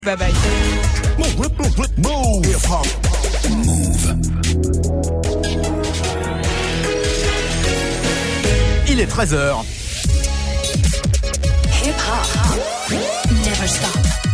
Bye bye. Move. Il est 13h. Hip hop. Never stop.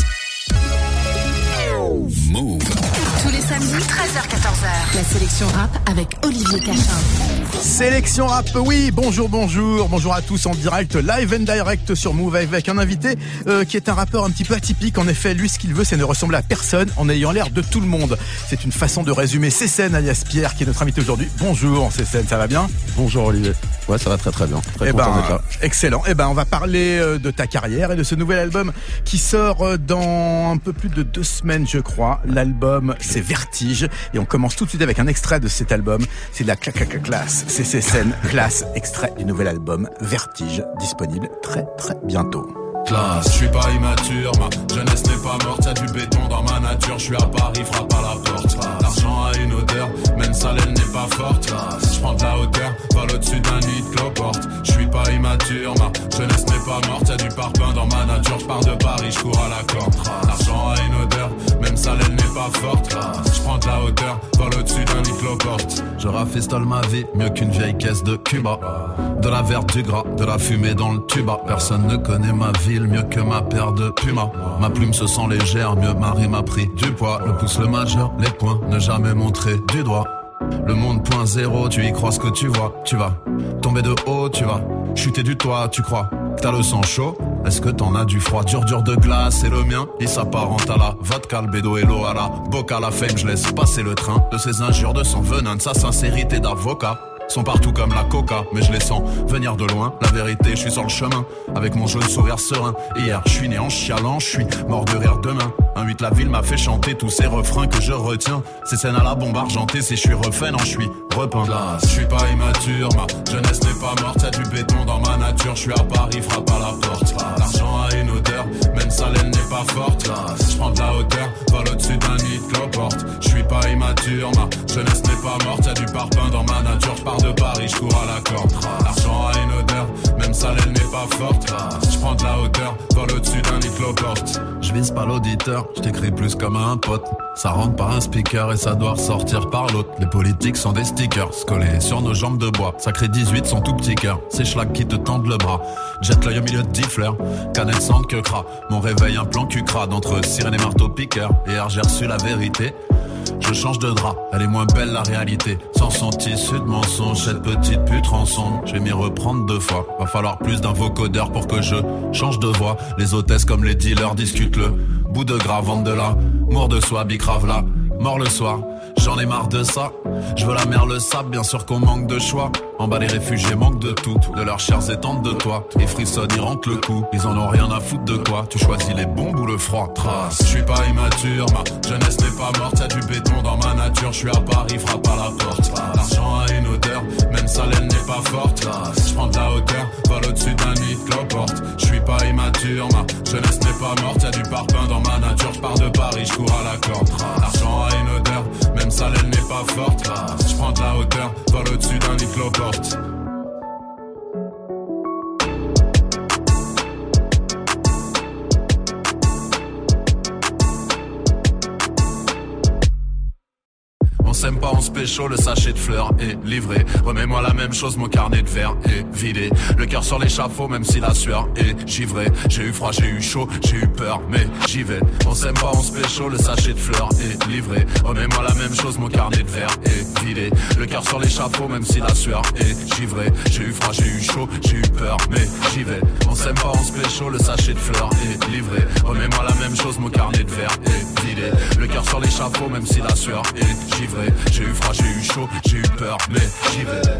Move. Tous les samedis, 13h-14h. La sélection rap avec Olivier Cachin. Sélection rap, oui, bonjour à tous en direct, live and direct sur Move avec un invité qui est un rappeur un petit peu atypique. En effet, lui, ce qu'il veut, c'est ne ressembler à personne en ayant l'air de tout le monde. C'est une façon de résumer Cécène alias Pierre qui est notre invité aujourd'hui. Bonjour Cécène, ça va bien ? Bonjour Olivier. Ouais, ça va très bien. Très content d'être là. Excellent. On va parler de ta carrière et de ce nouvel album qui sort dans un peu plus de 2 semaines, je crois. L'album, c'est Vertige. Et on commence tout de suite avec un extrait de cet album. C'est de la classe. C'est Cécène, classe, extrait du nouvel album Vertige, disponible très bientôt. Classe, je suis pas immature, ma jeunesse n'est pas morte, y'a du béton dans ma nature, je suis à Paris, frappe à la porte. L'argent a une odeur, même ça l'aile n'est pas forte. Je prends de la hauteur, vole au-dessus d'un nid de cloporte. Je suis pas immature, ma jeunesse n'est pas morte, y'a du parpaing dans ma nature, je pars de Paris, je cours à la corde. L'argent a une odeur, même ça l'aile n'est pas forte. Je prends de la hauteur, vole au-dessus d'un nid de cloporte. Je rafistole ma vie, mieux qu'une vieille caisse de Cuba. De la verte, du gras, de la fumée dans le tuba. Personne ne connaît ma ville mieux que ma paire de Puma. Ma plume se sent légère, mieux ma rime a pris du poids. Le pouce, le majeur, les points, ne jamais montrer du doigt. Le monde point zéro, tu y crois ce que tu vois. Tu vas tomber de haut, tu vas chuter du toit, tu crois que t'as le sang chaud. Est-ce que t'en as du froid? Dur de glace et le mien, il s'apparente à la vodka, le bédo et l'eau à la boca. La fame, je laisse passer le train de ses injures, de son venin, de sa sincérité d'avocat. Sont partout comme la coca, mais je les sens venir de loin. La vérité, je suis sur le chemin, avec mon jaune sourire serein. Hier, je suis né en chialant, je suis mort de rire demain. Un 8, la ville m'a fait chanter tous ces refrains que je retiens. Ces scènes à la bombe argentée, si je suis refait, non, je suis repeint. Je suis pas immature, ma jeunesse n'est pas morte, y'a du béton dans ma nature. Je suis à Paris, frappe à la porte. L'argent a une odeur, même sa laine n'est pas forte. Je prends de la hauteur, vole au-dessus d'un nid de cloporte. Je suis pas immature, ma jeunesse n'est pas morte, y'a du parpaing dans ma nature. De Paris, je cours à la corde. L'argent a une odeur, même ça l'aile n'est pas forte. Je prends de la hauteur, vole au-dessus d'un nid de cloporte. Je vise pas l'auditeur, je t'écris plus comme un pote. Ça rentre par un speaker et ça doit ressortir par l'autre. Les politiques sont des stickers, collés sur nos jambes de bois. Sacré 18, son tout petit cœur. Ces schlags qui te tendent le bras. Jette l'œil au milieu de 10 fleurs. Canette sans que cra. Mon réveil un plan cucrade entre sirène et marteau piqueur. Hier j'ai reçu la vérité. Je change de drap, elle est moins belle la réalité. Sans son tissu de mensonge, cette petite pute rançonne. Je vais m'y reprendre 2 fois. Va falloir plus d'un vocodeur pour que je change de voix. Les hôtesses comme les dealers discutent le bout de gras, vendent de la mort de soi, bicrave là, mort le soir. J'en ai marre de ça, je veux la mer, le sable, bien sûr qu'on manque de choix. En bas les réfugiés manquent de tout, de leurs chairs et tentent de toi. Ils frissonnent, ils rentrent le coup, ils en ont rien à foutre de quoi. Tu choisis les bombes ou le froid, trace. Je suis pas immature, ma jeunesse n'est pas morte, y'a du béton dans ma nature. Je suis à Paris, frappe à la porte. L'argent a une odeur, même sa laine n'est pas forte. Je prends de la hauteur, vole au-dessus d'un nid de cloporte. Je suis pas immature, ma jeunesse n'est pas morte, y'a du parpaing dans ma nature. Je pars de Paris, je cours à la corde. L'argent a une odeur, même sa laine n'est pas forte. Je prends de la hauteur, vole au-dessus d'un nid de cloporte. On s'aime pas, on se pécho, le sachet de fleurs est livré. Remets-moi la même chose, mon carnet de verre est vidé. Le cœur sur l'échafaud, même si la sueur est givrée. J'ai eu froid, j'ai eu chaud, j'ai eu peur, mais j'y vais. On s'aime pas, on se pécho, le sachet de fleurs est livré. Remets-moi la même chose, mon carnet de verre est vidé. Le cœur sur l'échafaud, même si la sueur est givrée. J'ai eu froid, j'ai eu chaud, j'ai eu peur, mais j'y vais. On s'aime pas, on se pécho, le sachet de fleurs est livré. Remets-moi la même chose, mon carnet de verre est vidé. Le cœur sur l'échafaud, même si la sueur est givrée. J'ai eu froid, j'ai eu chaud, j'ai eu peur, mais j'y vais.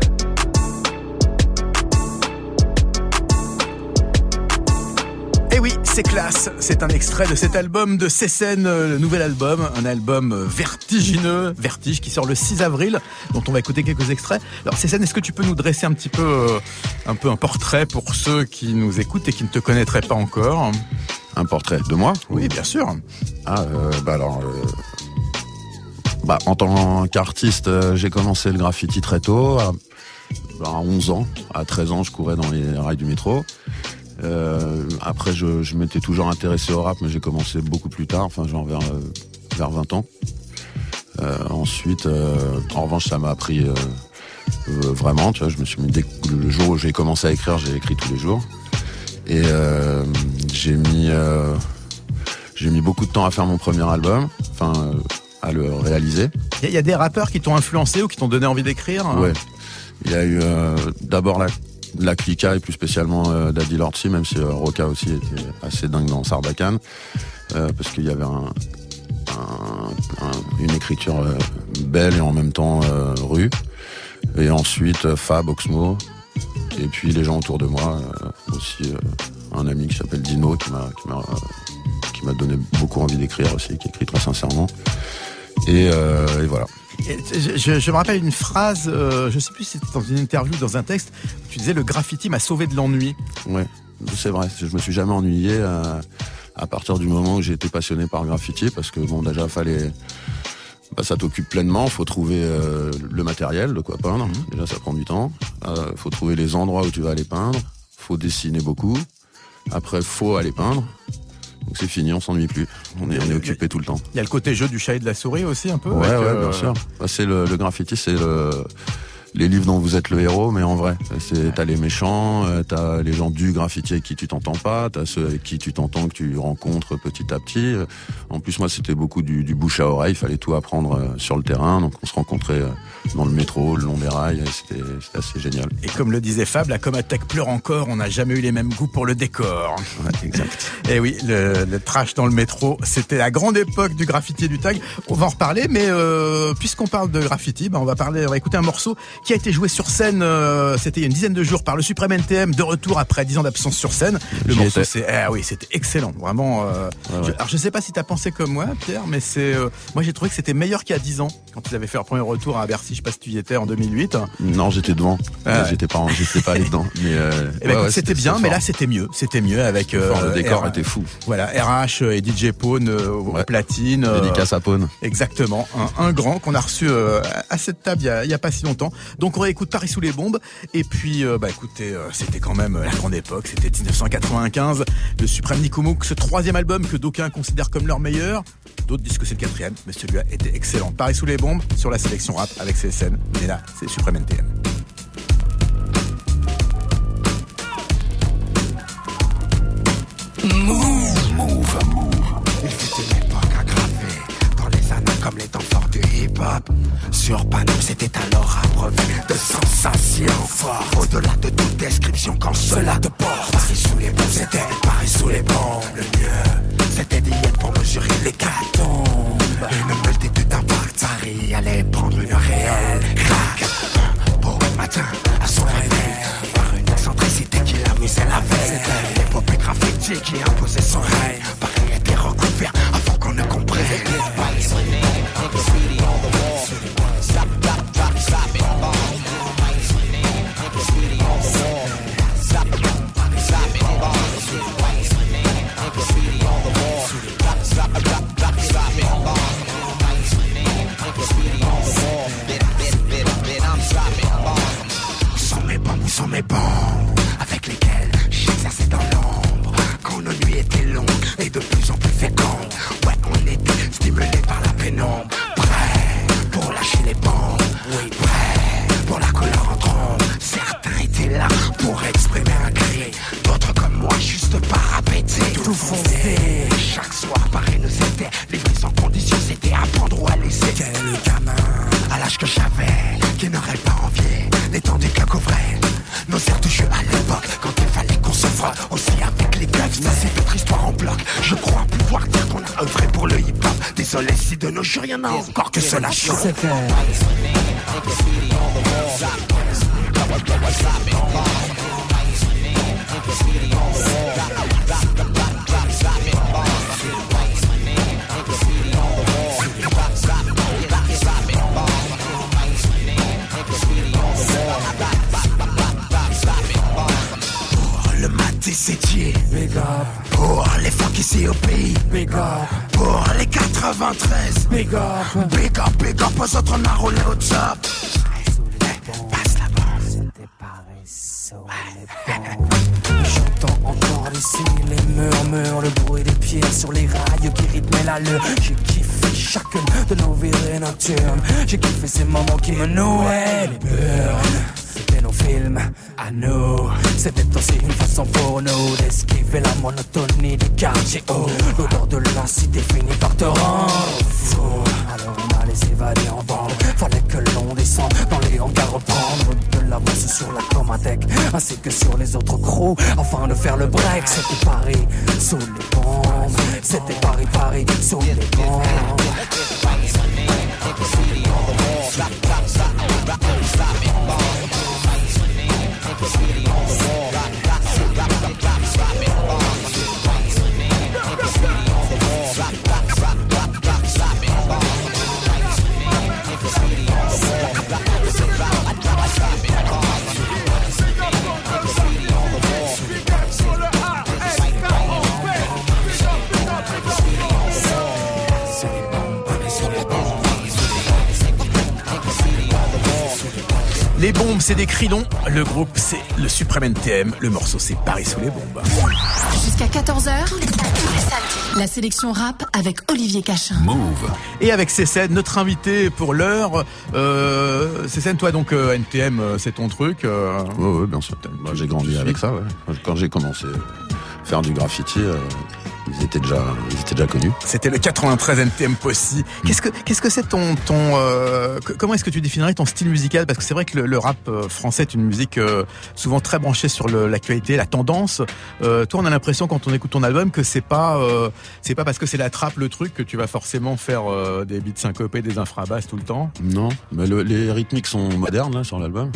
Et oui, c'est classe, c'est un extrait de cet album de Cécène, le nouvel album, un album vertigineux, Vertige, qui sort le 6 avril, dont on va écouter quelques extraits. Alors Cécène, est-ce que tu peux nous dresser un portrait pour ceux qui nous écoutent et qui ne te connaîtraient pas encore? Un portrait de moi? Oui, bien sûr. En tant qu'artiste, j'ai commencé le graffiti très tôt, à 11 ans. À 13 ans, je courais dans les rails du métro. Après, je m'étais toujours intéressé au rap, mais j'ai commencé beaucoup plus tard, enfin genre vers 20 ans. Ensuite, en revanche, ça m'a appris vraiment, tu vois, je me suis mis le jour où j'ai commencé à écrire, j'ai écrit tous les jours. Et j'ai mis beaucoup de temps à faire mon premier album, à le réaliser. Il y a des rappeurs qui t'ont influencé ou qui t'ont donné envie d'écrire? Ouais. Il y a eu d'abord la Clica et plus spécialement Daddy Lordsy, même si Roca aussi était assez dingue dans Sarbacane, parce qu'il y avait une écriture belle et en même temps rue. Et ensuite Fab, Oxmo, et puis les gens autour de moi, aussi un ami qui s'appelle Dino qui m'a donné beaucoup envie d'écrire aussi, qui écrit très sincèrement. Et voilà. Je me rappelle une phrase, je sais plus si c'était dans une interview ou dans un texte, où tu disais le graffiti m'a sauvé de l'ennui. Ouais, c'est vrai, je me suis jamais ennuyé à partir du moment où j'ai été passionné par le graffiti, parce que bon, déjà ça t'occupe pleinement, faut trouver le matériel, de quoi peindre, déjà ça prend du temps, faut trouver les endroits où tu vas aller peindre, faut dessiner beaucoup, après faut aller peindre. Donc c'est fini, on s'ennuie plus. On est occupé tout le temps. Il y a le côté jeu du chat et de la souris aussi un peu. Ouais, bien sûr. C'est le graffiti, c'est les livres dont vous êtes le héros, mais en vrai. T'as les méchants, t'as les gens du graffiti avec qui tu t'entends pas, t'as ceux avec qui tu t'entends, que tu rencontres petit à petit. En plus, moi, c'était beaucoup du bouche à oreille, il fallait tout apprendre sur le terrain. Donc on se rencontrait dans le métro, le long des rails, c'était assez génial. Et comme le disait Fab, la Comatech pleure encore, on n'a jamais eu les mêmes goûts pour le décor. Ouais, exact. Et oui, le trash dans le métro, c'était la grande époque du graffiti et du tag. On va en reparler, mais puisqu'on parle de graffiti, on va écouter un morceau qui a été joué sur scène, c'était il y a une dizaine de jours par le Suprême NTM, de retour après 10 ans d'absence sur scène. Le morceau, c'était excellent, vraiment. Ouais. Alors je sais pas si t'as pensé comme moi, Pierre, mais moi j'ai trouvé que c'était meilleur qu'il y a 10 ans, quand ils avaient fait leur premier retour à Bercy. Je sais pas si tu y étais en 2008. Non, j'étais devant. J'étais pas allé dedans. Mais c'était bien, mais là c'était mieux avec. Le décor était fou. Voilà, RH et DJ Pone au platine. Dédicace à Pone. Exactement, un grand qu'on a reçu à cette table il y a pas si longtemps. Donc on réécoute Paris sous les bombes. Et puis, écoutez, c'était quand même la grande époque. C'était 1995. Le Suprême Nikomouk, ce troisième album que d'aucuns considèrent comme leur meilleur. D'autres disent que c'est le quatrième, mais celui-là était excellent. Paris sous les bombes sur la sélection rap avec CSN. Mais là, c'est Suprême NTM. Move. Il fut une époque aggravée dans les annales comme les temps forts du hip-hop. Sur Paname, c'était alors abreuvé de sensations fortes. Au-delà de toute description, quand cela te porte. Paris sous les bombes, c'était Paris sous les bombes. Le mieux, c'était d'y être pour mesurer l'hécatombe. Une multitude d'impacts. Paris allait prendre une réelle craque. Un beau matin, à son réveil, par une excentricité qui l'amusait la veille. C'était l'épopée graffiti qui imposait son règne. Paris était recouvert avant qu'on ne comprenne. Sont mes bombes avec lesquelles j'exerçais dans l'ombre. Quand nos nuits étaient longues et de plus en plus fécondes. Ouais, on était stimulés par la pénombre. Prêts pour lâcher les bombes. Oui, prêts pour la couleur en trombe. Certains étaient là pour exprimer un cri. D'autres comme moi, juste parapéter. Tout foncé. Chaque soir, Paris nous était livré sans condition. C'était à prendre ou à laisser. Quel gamin à l'âge que j'avais, qui n'aurait pas envié l'étendue que couvrait nos airs de jeu à l'époque, quand il fallait qu'on se frotte aussi avec les gueufs. C'est notre histoire en bloc. Je crois pouvoir dire qu'on a œuvré pour le hip-hop. Désolé si de nos jours y'en a encore que cela chaud. Sétier, big up. Pour les funky ici au pays, big up. Pour les 93, big up. Big up, big up aux autres, on a roulé au top. Passe la bombe. C'était Paris sous les bombes. J'entends encore murmure, le bruit des pieds sur les rails qui rythmaient l'allure. J'ai kiffé chacune de nos virées nocturnes. J'ai kiffé ces moments qui me nouaient les burnes. C'était nos films à nous. C'était aussi une façon pour nous d'esquiver la monotonie du quartier haut. L'odeur de la cité finit par te rendre fou. Alors on allait s'évader en bande. Fallait que l'on descende dans les hangars, reprendre de l'avance sur la Comatec ainsi que sur les autres crews afin de faire le break. C'était Paris sous les bombes. C'était Paris sous les bombes. Les bombes, c'est des cris longs. Le groupe, c'est le Suprême NTM. Le morceau, c'est Paris sous les bombes. Jusqu'à 14h, tous les samedis, la sélection rap avec Olivier Cachin. Move. Et avec Cécène, notre invité pour l'heure. Cécène, toi donc NTM, c'est ton truc. Oui, bien sûr. Moi, j'ai grandi avec ça. Ouais. Quand j'ai commencé à faire du graffiti, ils étaient déjà connus. C'était le 93 NTM Posse. Qu'est-ce que c'est ton comment est-ce que tu définirais ton style musical? Parce que c'est vrai que le rap français est une musique souvent très branchée sur l'actualité, la tendance. Toi, on a l'impression quand on écoute ton album que c'est pas parce que c'est la trappe le truc que tu vas forcément faire des beats syncopés, des infrabasses tout le temps. Non, mais les rythmiques sont modernes là sur l'album.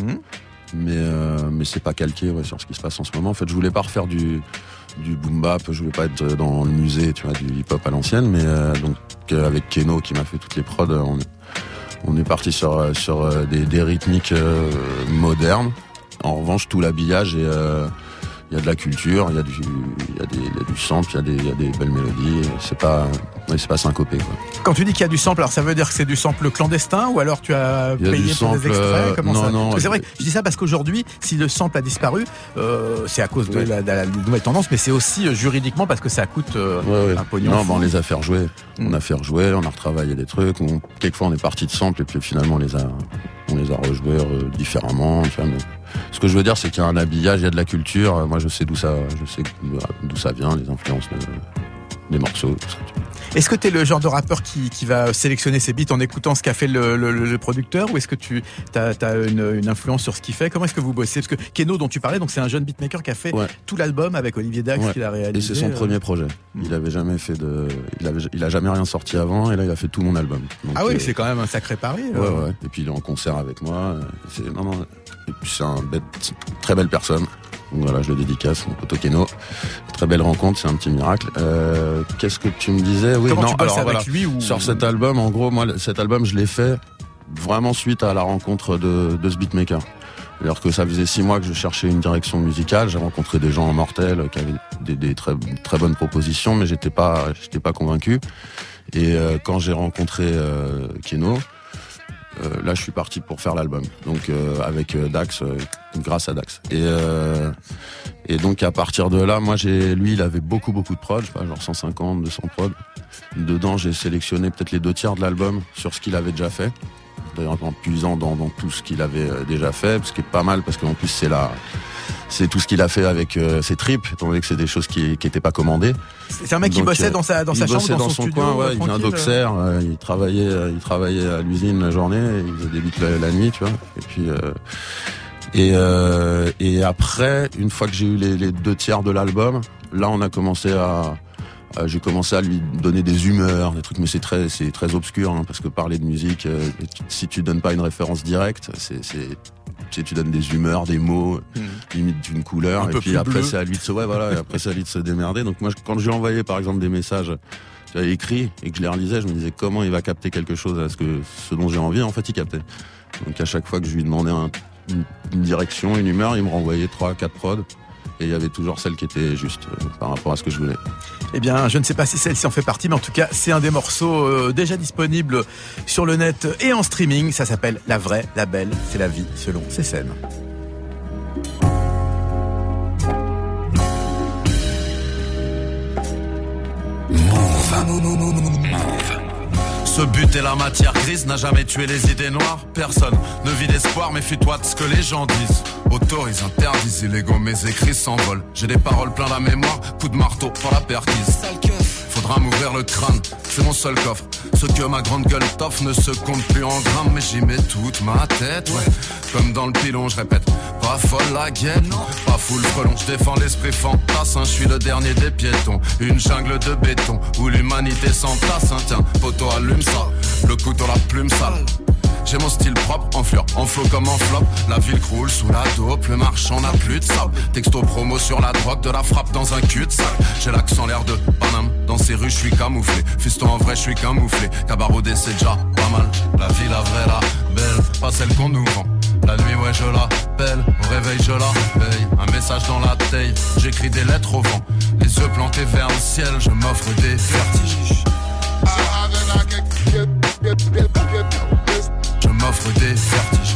Mais c'est pas calqué sur ce qui se passe en ce moment. En fait, je voulais pas refaire du boom bap, je voulais pas être dans le musée, tu vois, du hip hop à l'ancienne, mais donc avec Keno qui m'a fait toutes les prods, on est parti sur des rythmiques modernes. En revanche, tout l'habillage et il y a de la culture, il y a du sample, il y a des belles mélodies, c'est pas syncopé, quoi. Quand tu dis qu'il y a du sample, alors ça veut dire que c'est du sample clandestin ou alors tu as payé pour des extraits? Comment ça? Non. C'est vrai que je dis ça parce qu'aujourd'hui, si le sample a disparu, c'est à cause de la nouvelle tendance, mais c'est aussi juridiquement parce que ça coûte un pognon. Non, on les a fait rejouer. On a fait rejouer, on a retravaillé des trucs. Quelquefois, on est parti de sample et puis finalement, on les a rejoués différemment. Tu vois, mais ce que je veux dire, c'est qu'il y a un habillage, il y a de la culture. Moi, je sais d'où ça vient, les influences des morceaux, tout ça. Est-ce que t'es le genre de rappeur qui va sélectionner ses beats en écoutant ce qu'a fait le producteur, ou est-ce que t'as une influence sur ce qu'il fait? Comment est-ce que vous bossez? Parce que Keno, dont tu parlais, donc c'est un jeune beatmaker qui a fait tout l'album avec Olivier Dax qu'il a réalisé. Et c'est son premier projet. Il avait jamais fait il a jamais rien sorti avant, et là il a fait tout mon album. Donc, c'est quand même un sacré pari. Ouais. Et puis il est en concert avec moi. Et puis c'est très belle personne. Donc voilà, je le dédicace, mon pote Keno. Très belle rencontre, c'est un petit miracle. Qu'est-ce que tu me disais? Oui, comment tu bosses avec lui ou... Sur cet album, en gros, moi, cet album, je l'ai fait vraiment suite à la rencontre de ce beatmaker. Alors que ça faisait 6 mois que je cherchais une direction musicale, j'ai rencontré des gens mortels qui avaient des très, très bonnes propositions, mais j'étais pas convaincu. Et quand j'ai rencontré Keno, là je suis parti pour faire l'album, donc avec Dax, grâce à Dax, et donc à partir de là, moi lui il avait beaucoup de prods, je sais pas, genre 150, 200 prods. Dedans j'ai sélectionné peut-être les 2/3 de l'album sur ce qu'il avait déjà fait, d'ailleurs en puisant dans tout ce qu'il avait déjà fait, ce qui est pas mal parce qu'en plus c'est tout ce qu'il a fait avec ses tripes, étant donné que c'est des choses qui étaient pas commandées. C'est un mec qui bossait dans sa chambre, dans son studio, coin, il vient d'Auxerre, il travaillait à l'usine la journée, il faisait des beats la nuit, tu vois. Et puis et après, une fois que j'ai eu les 2/3 de l'album, là on a commencé j'ai commencé à lui donner des humeurs, des trucs, mais c'est très obscur, parce que parler de musique, si tu donnes pas une référence directe, tu donnes des humeurs, des mots, limite d'une couleur, et puis après c'est à lui de se démerder. Donc moi, quand je lui envoyais par exemple des messages écrits et que je les relisais, je me disais comment il va capter quelque chose à ce dont j'ai envie. En fait, il captait. Donc à chaque fois que je lui demandais une direction, une humeur, il me renvoyait 3-4 prods. Et il y avait toujours celle qui était juste par rapport à ce que je voulais. Eh bien, je ne sais pas si celle-ci en fait partie, mais en tout cas, c'est un des morceaux déjà disponibles sur le net et en streaming. Ça s'appelle La Vraie, La Belle, c'est la vie selon Cécène. Ce but et la matière grise n'a jamais tué les idées noires. Personne ne vit d'espoir, méfie-toi de ce que les gens disent. Autorise, interdisent, illégaux, mes écrits s'envolent. J'ai des paroles plein la mémoire, coup de marteau pour la perquise. Faudra m'ouvrir le crâne, c'est mon seul coffre. Ce que ma grande gueule t'offre ne se compte plus en grammes, mais j'y mets toute ma tête, ouais. Comme dans le pilon, je répète, pas folle la guette, pas fou le frelon. Je défends l'esprit fantassin, je suis le dernier des piétons. Une jungle de béton où l'humanité s'entasse, hein. Tiens, poteau allume ça, le couteau la plume sale. J'ai mon style propre, en fleur, en flot comme en flop. La ville croule sous la dope, le marchand n'a plus de sable. Texto promo sur la drogue, de la frappe dans un cul-de-sac. J'ai l'accent l'air de Paname, dans ces rues je suis camouflé. Fiston en vrai je suis camouflé, cabarodé c'est déjà pas mal. La vie la vraie, la belle, pas celle qu'on nous vend. La nuit ouais je l'appelle, au réveil je la paye. Un message dans la taille, j'écris des lettres au vent. Les yeux plantés vers le ciel, je m'offre des vertiges. Je m'offre des vertiges.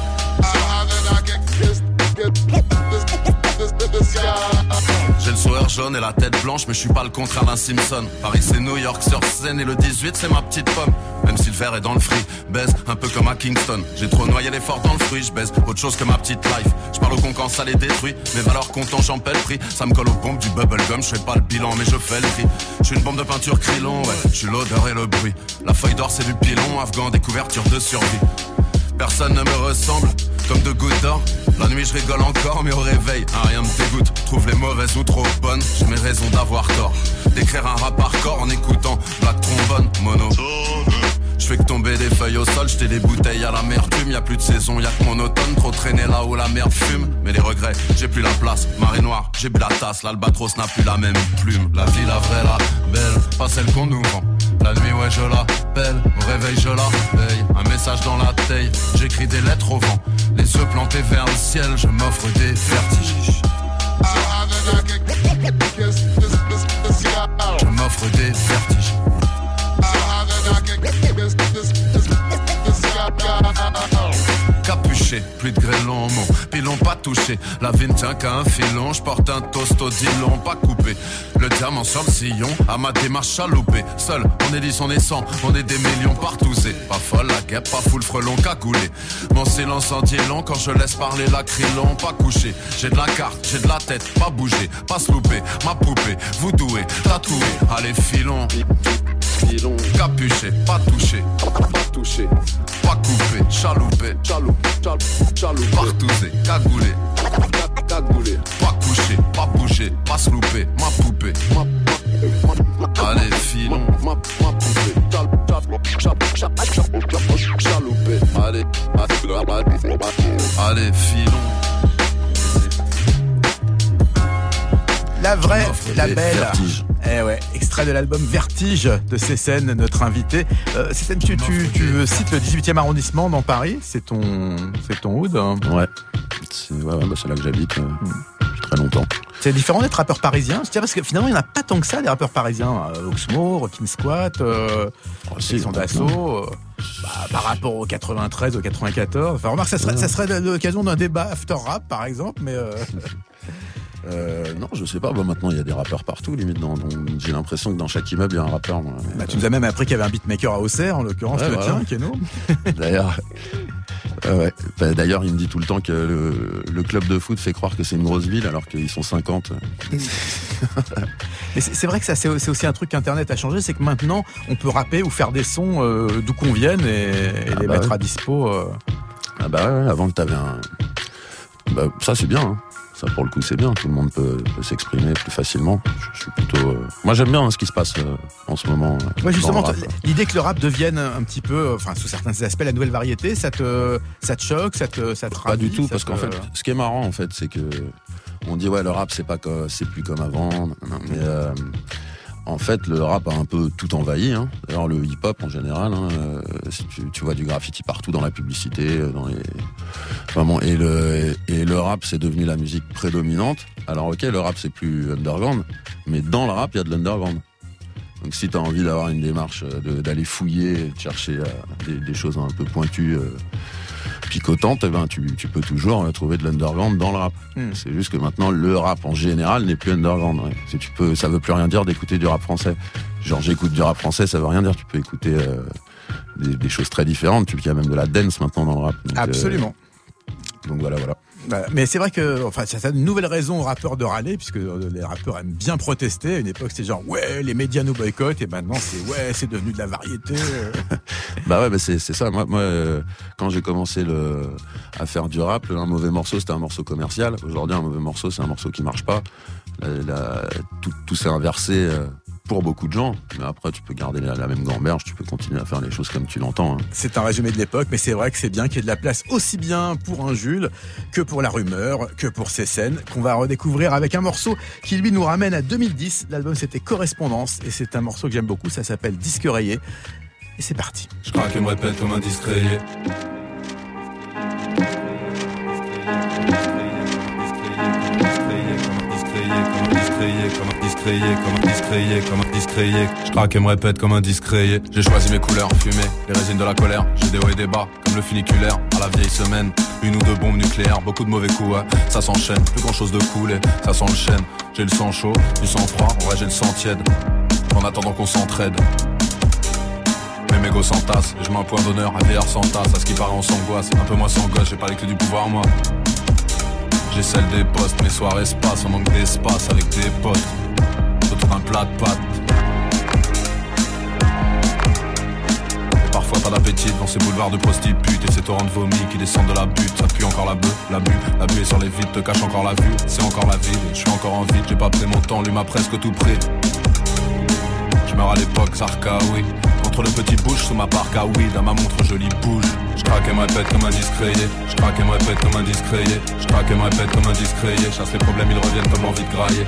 J'ai le sourire jaune et la tête blanche, mais je suis pas le contraire d'un Simpson. Paris c'est New York sur scène et le 18 c'est ma petite pomme. Même si le verre est dans le free, baise un peu comme à Kingston. J'ai trop noyé l'effort dans le fruit, je baise autre chose que ma petite life. Je parle au con quand ça les détruit, mes valeurs comptant j'en paie le prix. Ça me colle aux pompes du bubblegum, je fais pas le bilan mais je fais le tri. Je suis une bombe de peinture Krillon, ouais, je suis l'odeur et le bruit. La feuille d'or c'est du pilon, afghan, des couvertures de survie. Personne ne me ressemble, comme de gouttes d'or. La nuit je rigole encore mais au réveil, rien me dégoûte. Trouve les mauvaises ou trop bonnes, j'ai mes raisons d'avoir tort. D'écrire un rap hardcore en écoutant Black Trombone, mono. Je fais que tomber des feuilles au sol, jeter des bouteilles à l'amertume. Y'a plus de saison, y'a que mon automne, trop traîné là où la merde fume. Mais les regrets, j'ai plus la place, marée noire, j'ai bu la tasse. L'albatros n'a plus la même plume. La vie, la vraie, la belle, pas celle qu'on nous vend. La nuit ouais je l'appelle, au réveil je la paye. Un message dans la taille, j'écris des lettres au vent. Les yeux plantés vers le ciel, je m'offre des vertiges. Je m'offre des vertiges. Capuché, plus de grêlons, mon pilon pas touché. La vie ne tient qu'à un filon, je porte un toast au dilon, pas coupé. Le diamant sur le sillon, à ma démarche chaloupée. Seul, on est 10, on est 100, on est des millions partout. C'est pas folle la guêpe, pas fou le frelon, cagoulé. Mon silence en dit long quand je laisse parler la crillon, pas couché. J'ai de la carte, j'ai de la tête, pas bougé, pas se louper. Ma poupée, vous doué, tatoué, allez filons. Capuché, pas touché, pas coupé, chaloupé, partouzé, cagoulé, pas couché, pas bougé, pas se louper, ma poupée, allez filons, ma poupée, chaloupé, allez filons. La vraie, la belle. Vertige. Eh ouais, extrait de l'album Vertige de Cécenne, notre invité. Cécenne, tu cites le 18e arrondissement dans Paris, c'est ton hood, hein. Ouais, c'est là que j'habite depuis très longtemps. C'est différent d'être rappeur parisien, je dirais, parce que finalement il n'y en a pas tant que ça des rappeurs parisiens. Oxmo, Rockin' Squat, Section d'Assaut, par rapport au 93, au 94. Enfin, remarque, ça serait l'occasion d'un débat after rap par exemple, mais non, je sais pas. Maintenant, il y a des rappeurs partout, limite. J'ai l'impression que dans chaque immeuble, il y a un rappeur. Tu nous as même appris qu'il y avait un beatmaker à Auxerre, en l'occurrence, le tien, Keno. D'ailleurs, d'ailleurs, il me dit tout le temps que le club de foot fait croire que c'est une grosse ville, alors qu'ils sont 50. Mais c'est vrai que ça, c'est aussi un truc qu'Internet a changé, c'est que maintenant, on peut rapper ou faire des sons d'où qu'on vienne et les mettre à dispo. Avant que t'avais un... ça, c'est bien, hein. Ça, pour le coup, c'est bien. Tout le monde peut s'exprimer plus facilement. Je suis plutôt... Moi, j'aime bien ce qui se passe en ce moment. Ouais, justement, l'idée que le rap devienne un petit peu, sous certains aspects, la nouvelle variété, ça te choque, ça te ravit? Pas du tout, parce qu'en fait, ce qui est marrant, en fait, c'est que on dit, ouais, le rap, c'est plus comme avant. Mais en fait, le rap a un peu tout envahi, hein. D'ailleurs, le hip-hop en général, hein, si tu vois du graffiti partout dans la publicité, vraiment, et le rap, c'est devenu la musique prédominante. Alors, ok, le rap, c'est plus underground, mais dans le rap, il y a de l'underground. Donc, si t'as envie d'avoir une démarche, d'aller fouiller, de chercher des choses un peu pointues, picotantes, tu peux toujours trouver de l'underground dans le rap. C'est juste que maintenant, le rap en général n'est plus underground. Ouais. Ça veut plus rien dire d'écouter du rap français. genre j'écoute du rap français, ça veut rien dire. Tu peux écouter des choses très différentes. Il y a même de la dance maintenant dans le rap. Donc, absolument. Donc voilà. Mais c'est vrai que, enfin, ça a une nouvelle raison aux rappeurs de râler, puisque les rappeurs aiment bien protester. À une époque, c'était genre, ouais, les médias nous boycottent, et maintenant, c'est devenu de la variété. Bah c'est ça. Moi, quand j'ai commencé à faire du rap, un mauvais morceau, c'était un morceau commercial. Aujourd'hui, un mauvais morceau, c'est un morceau qui marche pas. Tout s'est inversé. Pour beaucoup de gens, mais après tu peux garder la même gamberge, tu peux continuer à faire les choses comme tu l'entends. C'est un résumé de l'époque, mais c'est vrai que c'est bien qu'il y ait de la place aussi bien pour un Jules que pour la rumeur, que pour ces scènes qu'on va redécouvrir avec un morceau qui lui nous ramène à 2010. L'album c'était Correspondance et c'est un morceau que j'aime beaucoup, ça s'appelle Disque rayé et c'est parti. Je crois qu'elle me répète comme un disque rayé. Je craque et me répète comme un disque rayé. J'ai choisi mes couleurs, fumées, les résines de la colère. J'ai des hauts et des bas, comme le funiculaire. À la vieille semaine, une ou deux bombes nucléaires. Beaucoup de mauvais coups, ouais, ça s'enchaîne. Plus grand chose de cool et ça sent le chêne. J'ai le sang chaud, du sang froid, en vrai j'ai le sang tiède. En attendant qu'on s'entraide. Mes mégots s'entassent, et je mets un point d'honneur, un vieillard s'entasse. À ce qui paraît on s'angoisse, un peu moins sans gosse, j'ai pas les clés du pouvoir moi. J'ai celle des postes, mes soirées se passent, on manque d'espace avec des potes. Autour d'un plat de pâtes. Et parfois pas d'appétit dans ces boulevards de prostitutes et ces torrents de vomi qui descendent de la butte. Ça pue encore la buée sur les vides te cache encore la vue. C'est encore la ville, je suis encore en vide, j'ai pas pris mon temps, lui m'a presque tout pris. Je meurs à l'époque, Zarqaoui. Contre le petit bouche sous ma parque à weed, à ma montre jolie bouge. Je craque et me répète comme un disque rayé. Je craque et me répète comme un disque rayé. Je craque et me répète comme un disque rayé. Chasse les problèmes, ils reviennent comme l'envie de grailler.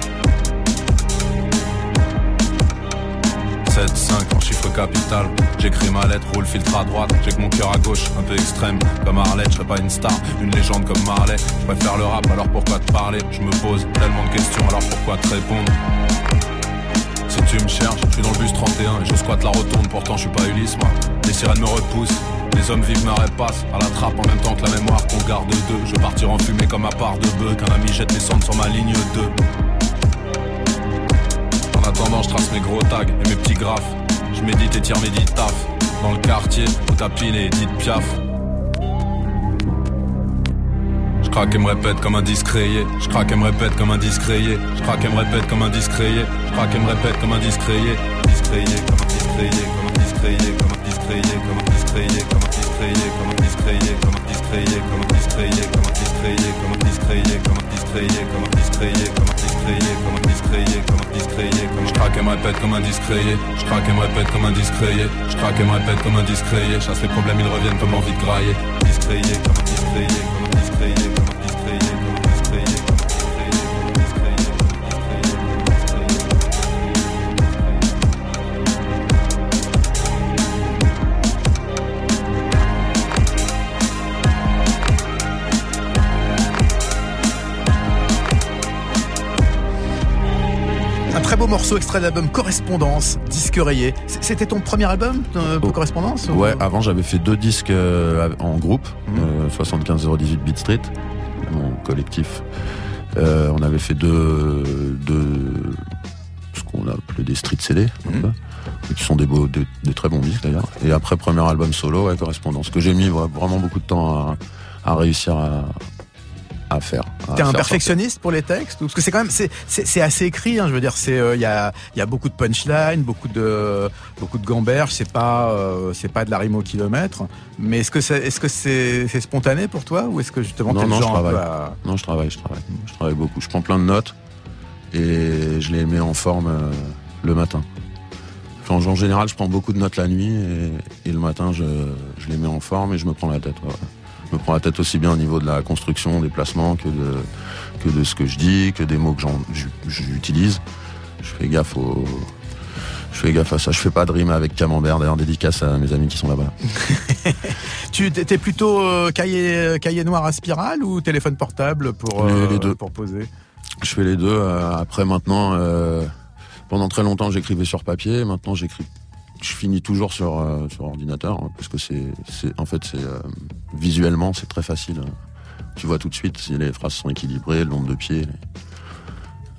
7-5 en chiffre capital. J'écris ma lettre, roule filtre à droite. J'ai que mon cœur à gauche, un peu extrême. Comme Arlette, je serais pas une star, une légende comme Marley. Je préfère le rap, alors pourquoi te parler? Je me pose tellement de questions, alors pourquoi te répondre? Si tu me cherches, je suis dans le bus 31 et je squatte la rotonde, pourtant je suis pas Ulysse moi. Les sirènes me repoussent, les hommes vivent me repassent à la trappe en même temps que la mémoire qu'on garde d'eux. Je vais partir en fumée comme à part de bœuf, qu'un ami jette mes cendres sur ma ligne 2. En attendant je trace mes gros tags et mes petits graphes. Je médite et tire mes dits taf dans le quartier où t'as piné Edith Piaf. Je craque et me répète comme un disque rayé. Je craque et me répète comme un disque rayé. Je craque et me répète comme un disque rayé. Je craque et me répète comme un disque rayé. Disque rayé, comme un disque rayé, comme un disque rayé, comme un disque rayé, comme un disque rayé, comme un disque rayé, comme un disque rayé, comme un disque rayé, comme un disque rayé, comme un disque rayé, comme un disque rayé, comme un disque rayé, comme un disque rayé, comme un disque rayé, comme un disque rayé, comme un disque rayé, comme je craque et me répète comme un disque rayé. Je craque et me répète comme un disque rayé. Je craque et me répète comme un disque rayé. Chasse les problèmes, ils reviennent comme l'envie de grailler. Disque rayé, comme un disque rayé, comme un disque rayé, comme un disque rayé, comme un disque rayé, comme un disque rayé, comme un disque rayé, comme un disque rayé, comme un disque rayé. Un très beau morceau extrait de l'album Correspondance, disque rayé. C'était ton premier album pour Correspondance ou... Ouais, avant j'avais fait 2 disques en groupe, 75018 Beat Street, mon collectif. On avait fait deux ce qu'on appelait des street CD, qui sont des très bons disques d'ailleurs. Et après premier album solo, ouais, Correspondance, que j'ai mis vraiment beaucoup de temps à réussir à faire. T'es un perfectionniste pour les textes? Parce que c'est quand même c'est assez écrit, hein, je veux dire, il y a beaucoup de punchline, beaucoup de gamberges, c'est pas de la rime au kilomètre. Mais est-ce que c'est spontané pour toi ou est-ce que justement t'es le genre un peu à... Non, je travaille beaucoup. Je prends plein de notes et je les mets en forme le matin. Enfin, en général, je prends beaucoup de notes la nuit et le matin, je les mets en forme et je me prends la tête. Ouais. Je me prends la tête aussi bien au niveau de la construction, des placements, que de ce que je dis, que des mots que j'utilise. Je fais gaffe à ça. Je fais pas de rime avec camembert, d'ailleurs, dédicace à mes amis qui sont là-bas. Tu t'es plutôt cahier noir à spirale ou téléphone portable pour les deux. Pour poser? Je fais les deux. Après maintenant, pendant très longtemps j'écrivais sur papier. Maintenant je finis toujours sur ordinateur, parce que visuellement c'est très facile. Tu vois tout de suite si les phrases sont équilibrées, le nombre de pieds.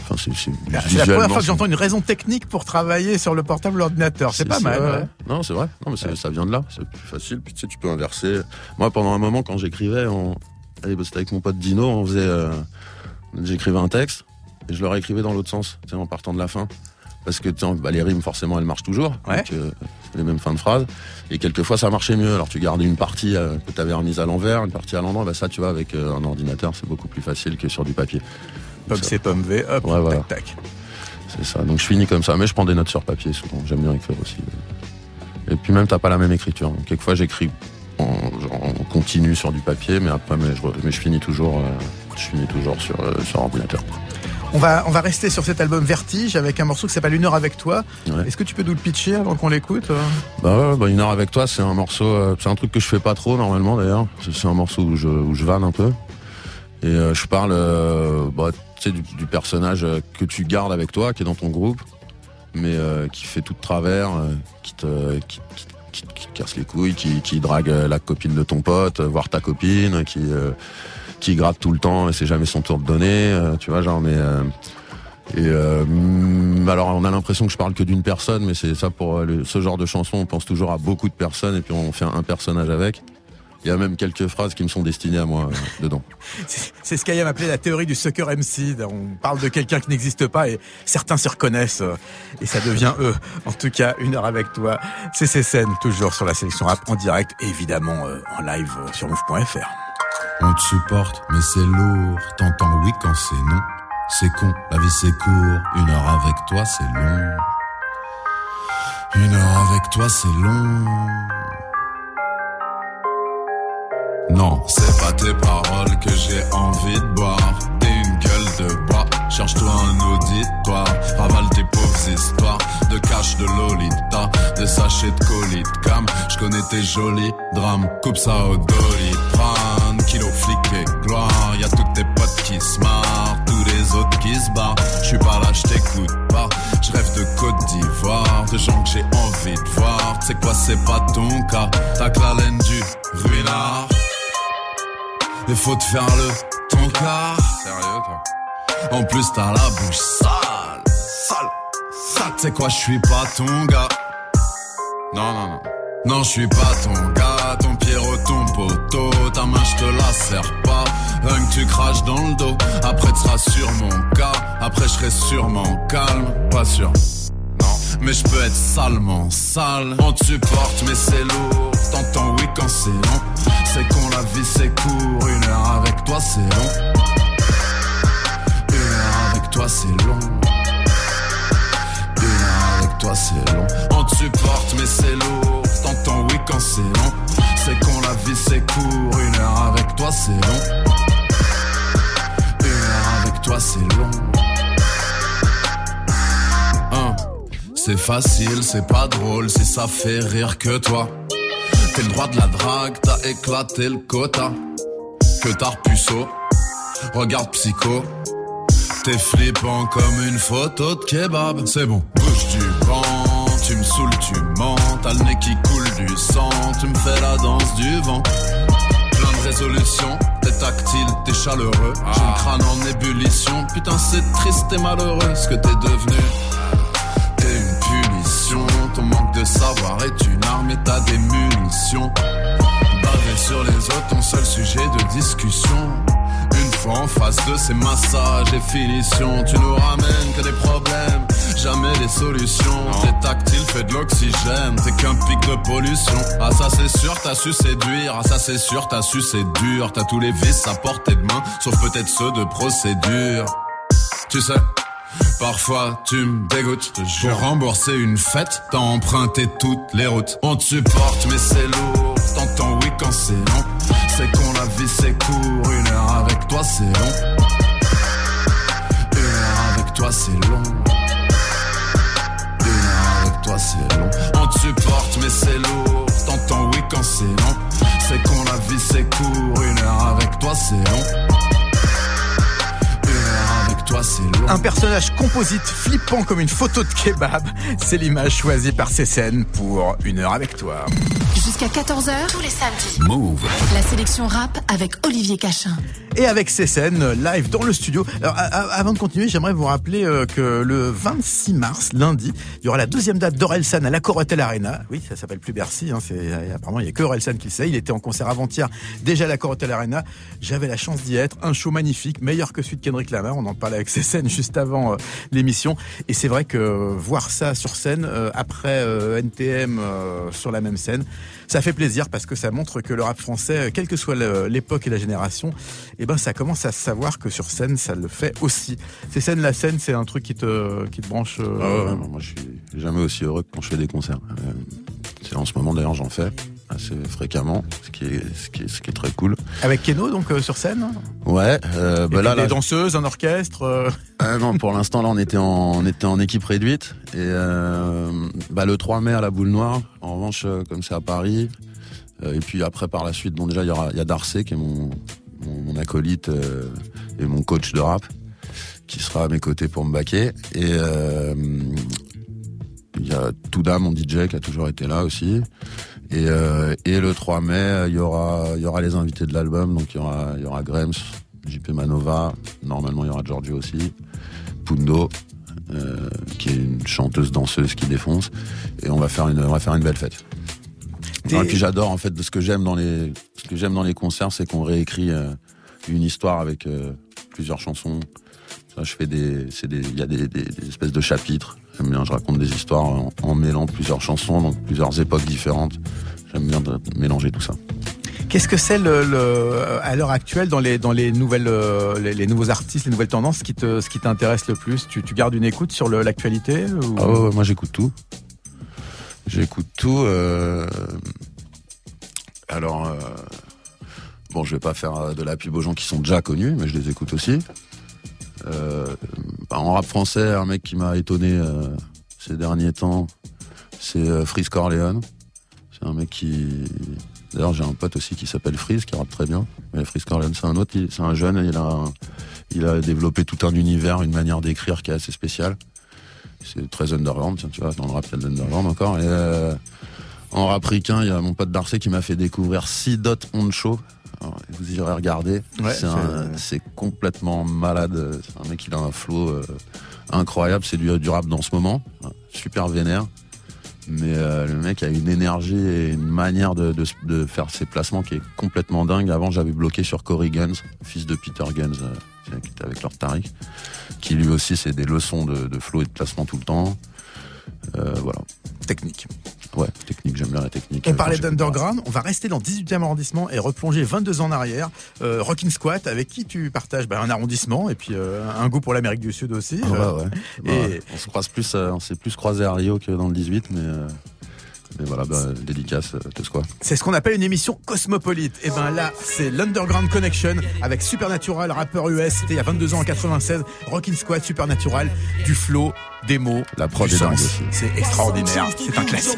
Enfin, c'est C'est la première fois que j'entends une raison technique pour travailler sur le portable ou l'ordinateur. C'est pas mal. Ouais. Non, c'est vrai. Non, mais ça vient de là. C'est plus facile. Puis tu sais, tu peux inverser. Moi, pendant un moment, quand j'écrivais, c'était avec mon pote Dino, j'écrivais un texte et je le réécrivais dans l'autre sens, tu sais, en partant de la fin. Parce que les rimes, forcément, elles marchent toujours. Ouais. Donc, les mêmes fins de phrase. Et quelquefois, ça marchait mieux. Alors, tu gardais une partie que tu avais remise à l'envers, une partie à l'endroit. Bah, ça, tu vois, avec un ordinateur, c'est beaucoup plus facile que sur du papier. Pomme C, pomme V, hop, ouais, voilà. tac. C'est ça. Donc, je finis comme ça. Mais je prends des notes sur papier souvent. J'aime bien écrire aussi. Et puis, même, t'as pas la même écriture. Donc, quelquefois, j'écris en continu sur du papier, mais après, je finis toujours sur ordinateur. On va rester sur cet album Vertige avec un morceau qui s'appelle Une heure avec toi. Ouais. Est-ce que tu peux nous le pitcher avant qu'on l'écoute? Une heure avec toi, c'est un morceau, c'est un truc que je fais pas trop normalement d'ailleurs. C'est un morceau où je vanne un peu. Et je parle tu sais, du personnage que tu gardes avec toi, qui est dans ton groupe, mais qui fait tout de travers, qui te casse les couilles, qui drague la copine de ton pote, voire ta copine, qui gratte tout le temps et c'est jamais son tour de donner, tu vois, genre, mais alors on a l'impression que je parle que d'une personne, mais c'est ça, pour ce genre de chanson, on pense toujours à beaucoup de personnes et puis on fait un personnage avec. Il y a même quelques phrases qui me sont destinées à moi dedans. C'est ce qu'Ayam appelait la théorie du sucker MC. On parle de quelqu'un qui n'existe pas et certains s'y reconnaissent et ça devient eux. En tout cas, Une heure avec toi, c'est ces scènes toujours sur la sélection rap en direct et évidemment en live sur move.fr. On te supporte, mais c'est lourd. T'entends oui quand c'est non. C'est con, la vie c'est court. Une heure avec toi, c'est long. Une heure avec toi, c'est long. Non, c'est pas tes paroles que j'ai envie de boire. T'es une gueule de bois. Cherche-toi un auditoire. Ravale tes pauvres histoires de cash, de lolita, de sachets de colis de cam. J'connais tes jolis drames. Coupe ça au Doliprane. Kilo flic et gloire. Y'a tous tes potes qui se marrent, tous les autres qui se barrent. J'suis pas là, j't'écoute pas. J'rêve de Côte d'Ivoire, de gens que j'ai envie de voir. T'sais quoi, c'est pas ton cas. T'as que la laine du ruinard. Il faut te faire le ton quart. Sérieux toi? En plus t'as la bouche sale. T'sais quoi, j'suis pas ton gars. Non, j'suis pas ton gars. Ton Pierrot, ton poteau. Ta main j'te la serre pas. Un que tu craches dans le dos. Après t'seras sur mon cas. Après j'serai sûrement calme. Pas sûr. Non, mais j'peux être salement sale. On te supporte mais c'est lourd. T'entends oui quand c'est long. C'est qu'on la vie c'est court. Une heure avec toi c'est long. Une heure avec toi c'est long. Une heure avec toi c'est long. On te supporte mais c'est lourd. T'entends oui quand c'est long. C'est qu'on la vie c'est court. Une heure avec toi c'est long. Une heure avec toi c'est long. C'est facile, c'est pas drôle si ça fait rire que toi. T'es le droit de la drague, t'as éclaté le quota. Que t'as repuceau, regarde Psycho. T'es flippant comme une photo de kebab. C'est bon, bouge du banc, tu me saoules, tu mens. T'as le nez qui coule du sang, tu me fais la danse du vent. Plein de résolutions, t'es tactile, t'es chaleureux. J'ai le crâne en ébullition, putain c'est triste et malheureux ce que t'es devenu. T'es une punition, ton manque de savoir est une arme et t'as des munitions. Bavé sur les autres, ton seul sujet de discussion. Une fois en face de ces massages et finitions, tu nous ramènes que des problèmes, jamais des solutions. T'es tactile, fais de l'oxygène, t'es qu'un pic de pollution. Ah ça c'est sûr, t'as su séduire. Ah ça c'est sûr, t'as su c'est dur. T'as tous les vices à portée de main, sauf peut-être ceux de procédure. Tu sais, parfois tu me dégoûtes. Pour rembourser une fête, t'as emprunté toutes les routes. On te supporte mais c'est lourd. T'entends oui quand c'est long. C'est qu'on la vie c'est court. Une heure avec toi c'est long. Une heure avec toi c'est long. Une heure avec toi c'est long. On te supporte mais c'est lourd. T'entends oui quand c'est long. C'est qu'on la vie c'est court. Une heure avec toi c'est long. Un personnage composite flippant comme une photo de kebab, c'est l'image choisie par ces scènes pour Une heure avec toi. Jusqu'à 14h, tous les samedis. Move. La sélection rap avec Olivier Cachin. Et avec Cécenne, live dans le studio. Alors, avant de continuer, j'aimerais vous rappeler que le 26 mars, lundi, il y aura la deuxième date d'Orelsan à l'Accor Hotel Arena. Oui, ça s'appelle plus Bercy, hein, apparemment il n'y a que Orelsan qui le sait. Il était en concert avant-hier, déjà à l'Accor Hotel Arena. J'avais la chance d'y être. Un show magnifique, meilleur que celui de Kendrick Lamar. On en parlait avec Cécenne juste avant l'émission. Et c'est vrai que voir ça sur scène, après NTM sur la même scène, ça fait plaisir parce que ça montre que le rap français, quelle que soit l'époque et la génération, eh ben ça commence à savoir que sur scène ça le fait aussi. La scène, c'est un truc qui te branche. Moi je suis jamais aussi heureux que quand je fais des concerts. C'est en ce moment d'ailleurs j'en fais assez fréquemment, ce qui est très cool. Avec Keno donc sur scène. Ouais. Des danseuses, un orchestre. Non, pour l'instant là on était en équipe réduite et le 3 mai à la Boule Noire. En revanche, comme c'est à Paris, et puis après par la suite, bon déjà il y a Darcé qui est mon acolyte et mon coach de rap qui sera à mes côtés pour me backer et il y a Touda, mon DJ, qui a toujours été là aussi. Et le 3 mai, il y aura les invités de l'album. Donc il y aura Grems, JP Manova. Normalement, il y aura Giorgio aussi. Pundo, qui est une chanteuse danseuse qui défonce. Et on va faire une belle fête. Et puis j'adore en fait ce que j'aime dans les concerts, c'est qu'on réécrit une histoire avec plusieurs chansons. Ça, il y a des espèces de chapitres. J'aime bien, je raconte des histoires en mêlant plusieurs chansons, donc plusieurs époques différentes. J'aime bien mélanger tout ça. Qu'est-ce que c'est à l'heure actuelle dans les nouvelles les nouveaux artistes, les nouvelles tendances, ce qui t'intéresse le plus? Tu gardes une écoute sur l'actualité ou... Ah ouais, moi j'écoute tout. Alors bon, je vais pas faire de la pub aux gens qui sont déjà connus, mais je les écoute aussi. En rap français, un mec qui m'a étonné ces derniers temps, c'est Freeze Corleone. C'est un mec qui... D'ailleurs, j'ai un pote aussi qui s'appelle Freeze, qui rappe très bien. Mais Freeze Corleone, c'est un autre, c'est un jeune, il a développé tout un univers, une manière d'écrire qui est assez spéciale. C'est très underground, tu vois, dans le rap, il y a de l'underground encore. Et en rap ricain, il y a mon pote Darcé qui m'a fait découvrir 6 Dot On Show. Alors, vous irez regarder. Ouais, c'est complètement malade. C'est un mec, il a un flow incroyable. C'est du rap dans ce moment. Super vénère. Mais le mec a une énergie et une manière de faire ses placements qui est complètement dingue. Avant, j'avais bloqué sur Corey Guns, fils de Peter Guns, qui était avec Lord Tariq, qui lui aussi, c'est des leçons de flow et de placement tout le temps. Voilà. Technique. Ouais, technique, j'aime bien la technique. On parlait d'underground, on va rester dans le 18e arrondissement et replonger 22 ans en arrière. Rockin' Squat, avec qui tu partages un arrondissement et puis un goût pour l'Amérique du Sud aussi. Ouais. On s'est plus croisé à Rio que dans le 18, mais voilà, dédicace, tout ce quoi. C'est ce qu'on appelle une émission cosmopolite. Et là, c'est l'Underground Connection avec Supernatural, rappeur US. C'était il y a 22 ans en 96. Rockin' Squat, Supernatural, du flow, des mots, la prod est dingue aussi. C'est extraordinaire. C'est un classique.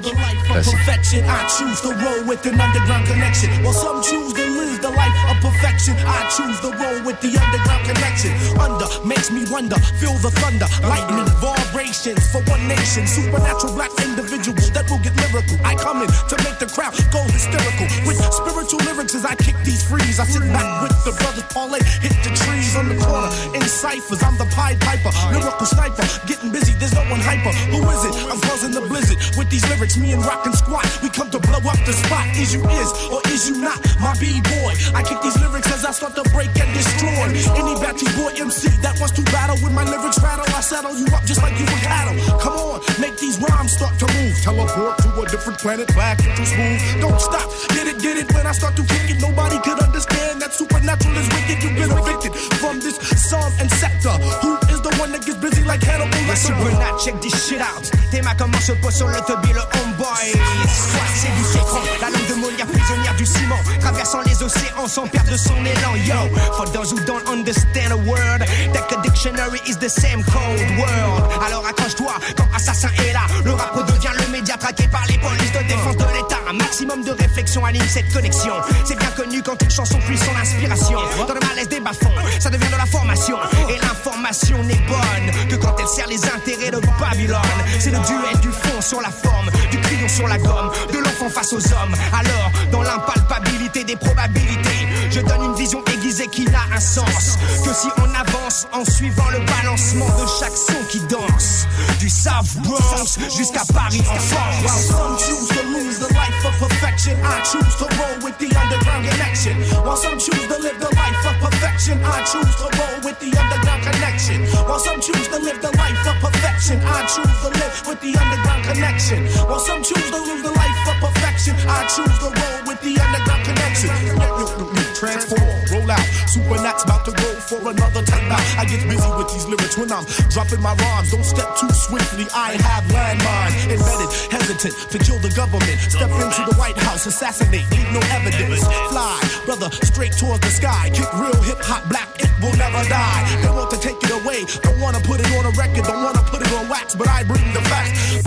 Makes me wonder, feel the thunder, lightning vibrations for one nation, supernatural black individuals that will get lyrical. I come in to make the crowd go hysterical with spiritual lyrics as I kick these frees. I sit back with the brothers parlay, hit the trees on the corner in ciphers. I'm the Pied Piper, lyrical sniper, getting busy. There's no one hyper. Who is it? I'm causing the blizzard with these lyrics. Me and Rockin' Squat, we come to blow up the spot. Is you is or is you not my B-boy? I kick these lyrics as I start to break and destroy any batty boy MC that wants to battle with my lyrics rattle. I settle you up just like you were cattle. Come on, make these rhymes start to move. Teleport to a different planet, back into smooth. Don't stop, get it when I start to kick it. Nobody could understand that supernatural is wicked. You've been evicted from this psalm and sector. Who is the one that gets busy like Hannibal? Le supernat, check this shit out. Théma comment se pose sur le tubby, le homeboy. Squat, c'est du sécran. La langue de Molière, prisonnière du ciment. Traversant les océans sans perdre son élan. Yo, for those who don't understand a word, that the dictionary is the same cold word. Alors accroche-toi quand Assassin est là. Le rap redevient le média traqué par les polices de défense de l'État. Un maximum de réflexion anime cette connexion. C'est bien connu quand une chanson puise son inspiration. Dans le malaise des bas-fonds, ça devient de la formation. Et l'information n'est bonne que quand elle sert les intérêts de Babylone. C'est le duel du fond sur la forme, du crayon sur la gomme de l'enfant face aux hommes. Alors, dans l'impalpabilité des probabilités, je donne une vision aiguisée qui n'a un sens que si on avance en suivant le balancement de chaque son qui danse. Du South Bronx jusqu'à Paris en France. While some choose to lose the life of perfection, I choose to roll with the underground connection. While some choose to live the life of perfection, I choose to roll with the underground connection. While some choose to live the life of perfection, I choose to live with the underground connection. While some choose to live the life of perfection, I choose to roll with the underground connection. Transform, roll out, Supernat's about to go for another time out. I get busy with these lyrics when I'm dropping my rhymes. Don't step too swiftly, I have landmine embedded, hesitant to kill the government. Step into the White House, assassinate, leave no evidence. Fly, brother, straight towards the sky. Kick real hip-hop black, it will never die. They want to take it away, don't wanna put it on a record, don't wanna put it on wax, but I bring the facts.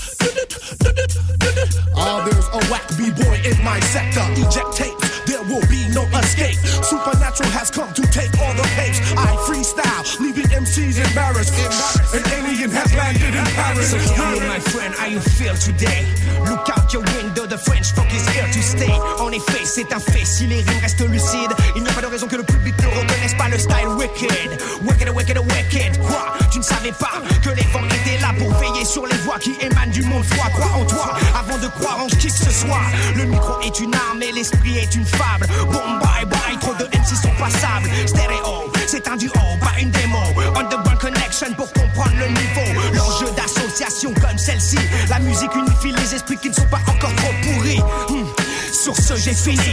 There's a whack b-boy in my sector. Eject tapes, there will be no escape. Supernatural has come to take all the pace. I freestyle, leaving MCs embarrassed. An alien has landed in Paris. So tell me, my friend, how you feel today? Look out your window, the French funk is here to stay. En effet, c'est un fait, si les rimes restent lucides, il n'y a pas de raison que le public ne reconnaisse pas le style wicked. Wicked, wicked, wicked. Quoi? Tu ne savais pas que les vents étaient là pour veiller sur les voix qui émanent du monde froid. Crois en toi, avant de croire en qui que ce soit. Le micro est une arme et l'esprit est une fable. Bon bye bye, trop de MC sont passables. Stéréo, c'est un duo, pas une démo. Underground Connection pour comprendre le niveau. L'enjeu d'association comme celle-ci. La musique unifie les esprits qui ne sont pas encore trop pourris. Sur ce, j'ai fini.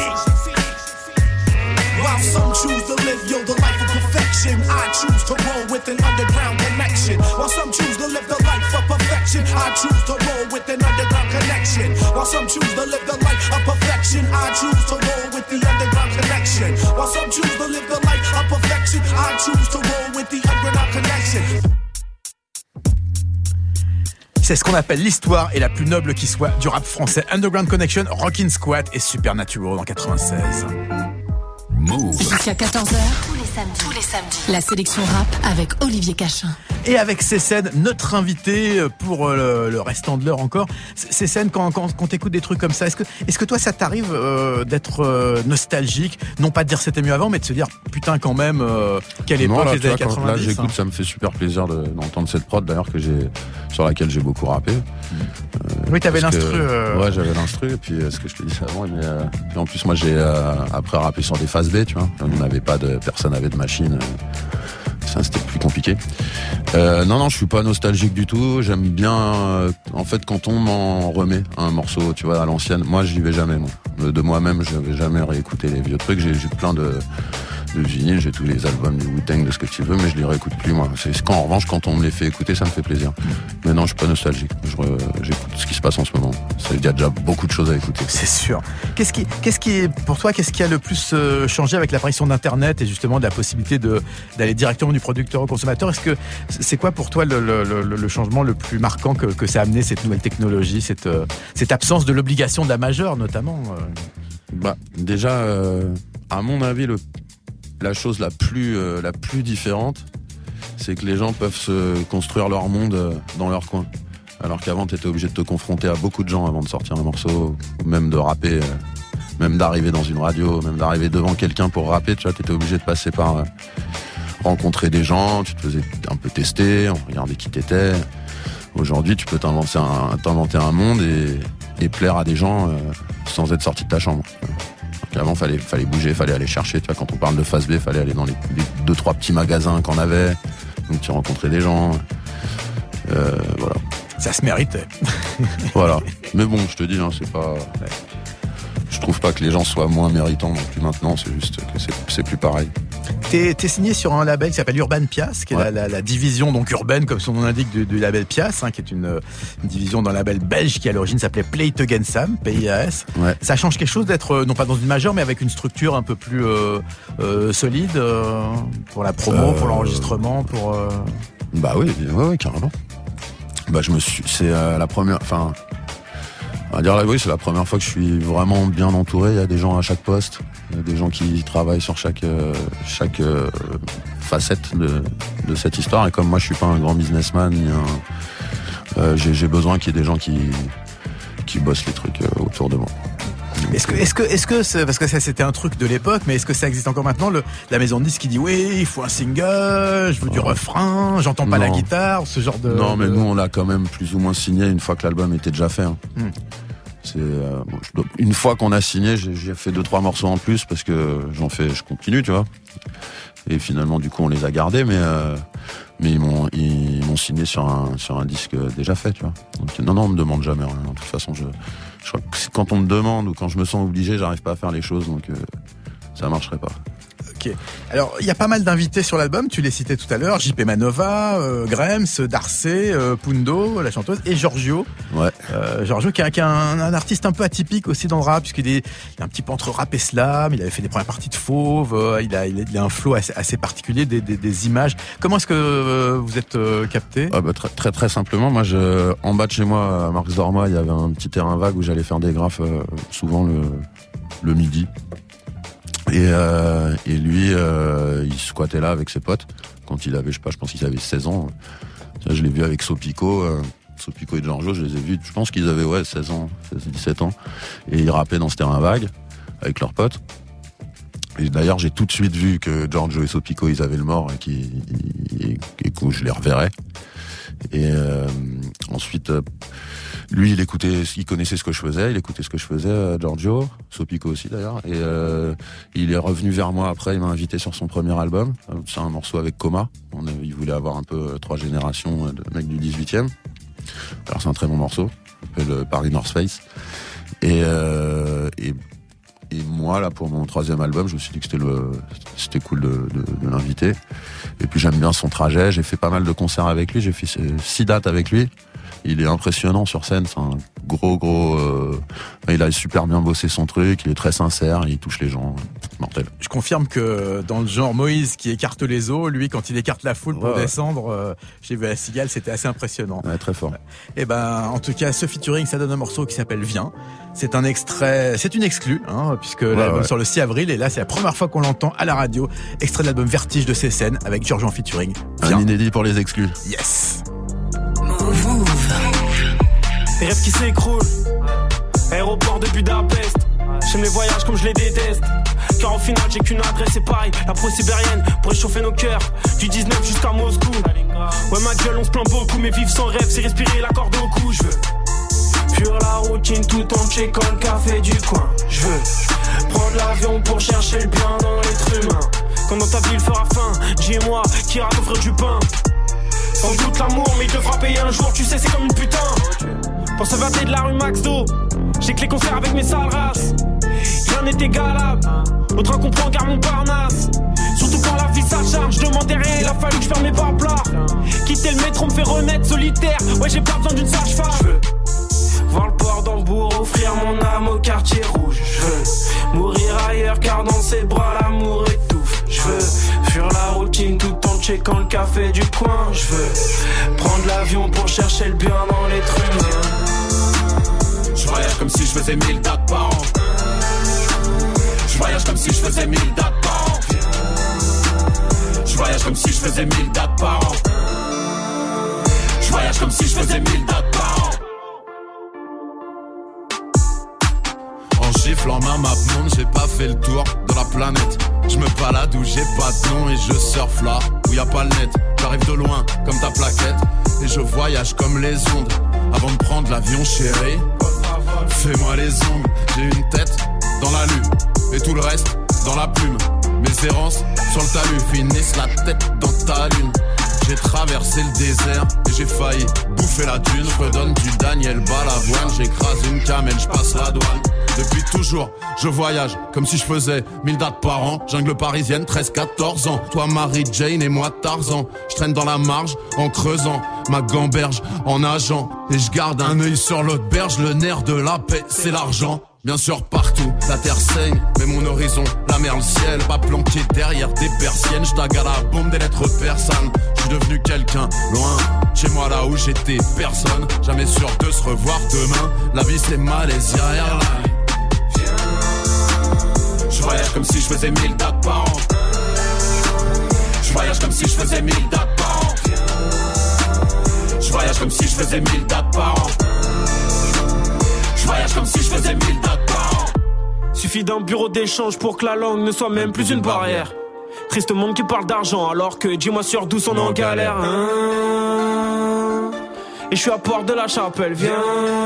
While some choose to live, yo, the life of perfection, I choose to roll with an underground connection. While some choose to live the life of perfection, I choose to roll with an underground connection. While some choose to live the life of perfection, I choose to roll with the underground connection. While some choose to live the life of perfection, I choose to roll with the underground connection. C'est ce qu'on appelle l'histoire et la plus noble qui soit du rap français. Underground Connection, Rockin' Squat et Supernatural en 96. Move. Jusqu'à 14h, tous les samedis, la sélection rap avec Olivier Cachin. Et avec Cécène, notre invité pour le restant de l'heure encore. Cécène, quand t'écoutes des trucs comme ça, est-ce que toi ça t'arrive d'être nostalgique, non pas de dire c'était mieux avant, mais de se dire putain quand même quelle époque les années 90. Là j'écoute, ça me fait super plaisir d'entendre cette prod d'ailleurs sur laquelle j'ai beaucoup rappé. Oui, t'avais l'instru. Ouais, j'avais l'instru et puis ce que je te disais avant. Et en plus moi j'ai après rappé sur des phases B, tu vois. Personne n'avait de machine. Ça c'était plus compliqué. Non, je suis pas nostalgique du tout. J'aime bien, en fait, quand on m'en remet un morceau, tu vois, à l'ancienne. Moi, j'y vais jamais. Moi. De moi-même, je vais jamais réécouter les vieux trucs. J'ai plein de vinyles, j'ai tous les albums du Wu-Tang, de ce que tu veux, mais je les réécoute plus, moi. C'est en revanche, quand on me les fait écouter, ça me fait plaisir. Mais non, je suis pas nostalgique. J'écoute ce qui se passe en ce moment. Il y a déjà beaucoup de choses à écouter. C'est sûr. Pour toi, qu'est-ce qui a le plus changé avec l'apparition d'Internet et justement de la possibilité d'aller directement du producteur au consommateur? C'est quoi pour toi le changement le plus marquant que ça a amené, cette nouvelle technologie, cette absence de l'obligation de la majeure, notamment? Déjà, à mon avis, la chose la plus différente, c'est que les gens peuvent se construire leur monde dans leur coin. Alors qu'avant, t'étais obligé de te confronter à beaucoup de gens avant de sortir un morceau, même de rapper, même d'arriver dans une radio, même d'arriver devant quelqu'un pour rapper, tu vois, t'étais obligé de passer par rencontrer des gens, tu te faisais un peu tester, on regardait qui t'étais. Aujourd'hui, tu peux t'inventer un monde et plaire à des gens sans être sorti de ta chambre. Avant, fallait bouger, fallait aller chercher. Tu vois, quand on parle de phase B, fallait aller dans les 2-3 petits magasins qu'on avait. Donc tu rencontrais des gens. Voilà. Ça se méritait. Voilà. Mais bon, je te dis, hein, c'est pas. Je trouve pas que les gens soient moins méritants non plus maintenant. C'est juste que c'est plus pareil. T'es signé sur un label qui s'appelle Urban Pias, qui est la division donc urbaine, comme son nom l'indique, du label Pias, qui est une division d'un label belge qui à l'origine s'appelait Play It Again Sam, PIAS. Ouais. Ça change quelque chose d'être non pas dans une majeure, mais avec une structure un peu plus solide pour la promo, pour l'enregistrement, pour. Bah oui, carrément. C'est la première. Enfin, on va dire là, oui, c'est la première fois que je suis vraiment bien entouré. Il y a des gens à chaque poste. Il y a des gens qui travaillent sur chaque facette de cette histoire. Et comme moi, je suis pas un grand businessman, j'ai besoin qu'il y ait des gens qui qui bossent les trucs autour de moi. Est-ce que c'est, parce que ça c'était un truc de l'époque, mais est-ce que ça existe encore maintenant, la maison de disques qui dit oui, il faut un single, je veux du refrain, j'entends pas la guitare, ce genre de... Non, mais nous on l'a quand même plus ou moins signé une fois que l'album était déjà fait. C'est une fois qu'on a signé, j'ai fait 2-3 morceaux en plus parce que je continue, tu vois. Et finalement, du coup, on les a gardés, mais ils m'ont signé sur un disque déjà fait, tu vois. Donc, non, on me demande jamais rien. De toute façon, je crois que quand on me demande ou quand je me sens obligé, j'arrive pas à faire les choses, donc ça marcherait pas. Ok. Alors, il y a pas mal d'invités sur l'album, tu les citais tout à l'heure, JP Manova, Grems, Darcey, Pundo, la chanteuse, et Giorgio. Ouais. Giorgio qui est un artiste un peu atypique aussi dans le rap, puisqu'il est un petit peu entre rap et slam, il avait fait des premières parties de Fauve, il a un flow assez particulier, des images. Comment est-ce que vous êtes capté? Très, très très simplement, moi en bas de chez moi, à Marx-Dormois, il y avait un petit terrain vague où j'allais faire des graphes souvent le midi. Et lui, il squattait là avec ses potes quand il avait, je pense qu'il avait 16 ans. Je l'ai vu avec Sopico et Giorgio, je les ai vus, je pense qu'ils avaient 16 ans, 17 ans. Et ils rappaient dans ce terrain vague avec leurs potes. Et d'ailleurs, j'ai tout de suite vu que Giorgio et Sopico, ils avaient le mort et que je les reverrais. Et ensuite... lui, il connaissait ce que je faisais, il écoutait ce que je faisais, Giorgio, Sopico aussi d'ailleurs, et il est revenu vers moi après, il m'a invité sur son premier album, c'est un morceau avec Coma, il voulait avoir un peu 3 générations de mecs du 18e, alors c'est un très bon morceau, il s'appelle Paris North Face, et moi là pour mon 3e album, je me suis dit que c'était cool de l'inviter, et puis j'aime bien son trajet, j'ai fait pas mal de concerts avec lui, j'ai fait 6 dates avec lui. Il est impressionnant sur scène, c'est un gros il a super bien bossé son truc, il est très sincère, il touche les gens, mortel. Je confirme que dans le genre Moïse qui écarte les eaux, lui quand il écarte la foule pour descendre, j'ai vu à la Cigale, c'était assez impressionnant. Ouais, très fort. Et en tout cas, ce featuring, ça donne un morceau qui s'appelle Viens. C'est un extrait, c'est une exclue, puisque l'album sort le 6 avril, et là c'est la première fois qu'on l'entend à la radio, extrait de l'album Vertige de Cécène avec Giorgio en featuring. Viens. Un inédit pour les exclus. Yes. Les rêves qui s'écroulent, aéroport de Budapest. J'aime les voyages comme je les déteste, car au final j'ai qu'une adresse, c'est pareil, la pro-sibérienne pour réchauffer nos cœurs, du 19 jusqu'à Moscou. Ouais ma gueule on se plaint beaucoup, mais vivre sans rêve c'est respirer la corde au cou. Je veux fuir la routine tout en checkant le café du coin. Je veux prendre l'avion pour chercher le bien dans l'être humain. Quand dans ta ville fera faim, dis-moi qui ira t'offrir du pain. Sans doute l'amour, mais il devra payer un jour, tu sais c'est comme une putain. Pour se vanter de la rue Max Do, j'ai que les concerts avec mes sales races. Rien n'est égalable, au train qu'on prend garde mon Parnasse. Surtout quand la vie s'acharne, je demandais rien, il a fallu que je ferme mes bas plats. Quitter le métro me fait renaître solitaire, ouais j'ai pas besoin d'une sage-femme. Je veux voir le port d'Hambourg, offrir mon âme au quartier rouge. Je veux mourir ailleurs car dans ses bras l'amour étouffe. Je veux fuir la routine tout en checkant le café du coin. Je veux prendre l'avion pour chercher le bien dans l'être humain. Je voyage comme si je faisais 1000 dates par an. Je voyage comme si je faisais 1000 dates par an. Je voyage comme si je faisais 1000 dates par an. Je voyage comme si je faisais 1000 dates par an. En giflant ma map monde, j'ai pas fait le tour de la planète. Je me balade où j'ai pas de nom et je surfe là où y a pas le net. J'arrive de loin comme ta plaquette et je voyage comme les ondes. Avant de prendre l'avion chérie, fais-moi les ongles. J'ai une tête dans la lune et tout le reste dans la plume. Mes errances sur le talus finissent la tête dans ta lune. J'ai traversé le désert et j'ai failli bouffer la dune. Je redonne du Daniel Balavoine, j'écrase une camelle, je passe la douane. Depuis toujours, je voyage comme si je faisais 1000 dates par an. Jungle parisienne, 13-14 ans. Toi Marie Jane et moi Tarzan. Je traîne dans la marge en creusant ma gamberge en nageant. Et je garde un œil sur l'autre berge. Le nerf de la paix, c'est l'argent. Bien sûr partout, la terre saigne, mais mon horizon, la mer, le ciel. Pas planqué derrière des persiennes, je tague à la bombe des lettres persanes. Je suis devenu quelqu'un, loin, chez moi là où j'étais personne. Jamais sûr de se revoir demain, la vie c'est Malaysia Airlines. Je voyage comme si je faisais 1000 dates par an. Je voyage comme si je faisais 1000 dates par an. Je voyage comme si je faisais 1000 dates par an. Je voyage comme si je faisais 1000 dates par an. Suffit d'un bureau d'échange pour que la langue ne soit même plus une barrière. Triste monde qui parle d'argent alors que dis-moi sur d'où on est en galère. Et je suis à Port de la Chapelle, viens.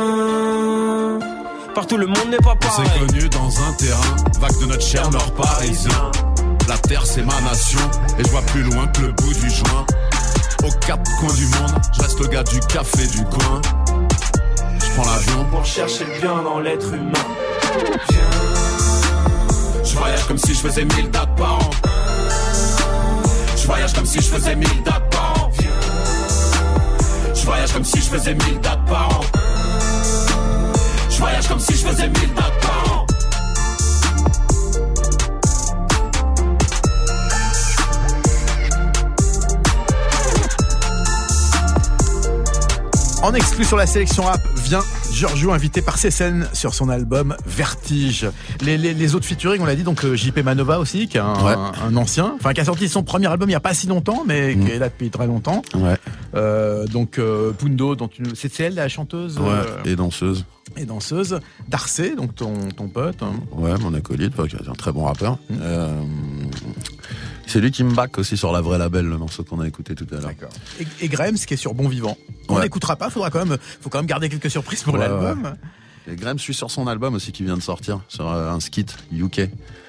Partout le monde n'est pas pareil. On s'est connus dans un terrain vague de notre cher nord parisien. La terre c'est ma nation et je vois plus loin que le bout du joint. Aux quatre coins du monde, je reste le gars du café du coin. Je prends l'avion pour chercher le bien dans l'être humain. Je voyage comme si je faisais 1000 dates par an. Je voyage comme si je faisais 1000 dates par an. Je voyage comme si je faisais 1000 dates par an. Je voyage comme si je faisais 1000 dates par an. En exclu sur la sélection rap vient Giorgio, invité par Cécène sur son album Vertige. Les autres featuring, on l'a dit, donc JP Manova aussi, qui est un ancien, enfin qui a sorti son premier album il n'y a pas si longtemps, mais qui est là depuis très longtemps. Ouais. Donc Pundo, c'est elle la chanteuse et danseuse. Et danseuse. Darcé, donc ton pote. Hein. Ouais, mon acolyte, qui est un très bon rappeur. C'est lui qui me back aussi sur La Vraie Label, le morceau qu'on a écouté tout à l'heure. D'accord. Et Grems qui est sur Bon Vivant. On n'écoutera pas, faut quand même garder quelques surprises pour l'album. Ouais. Et Grems, je suis sur son album aussi qui vient de sortir, sur un skit UK.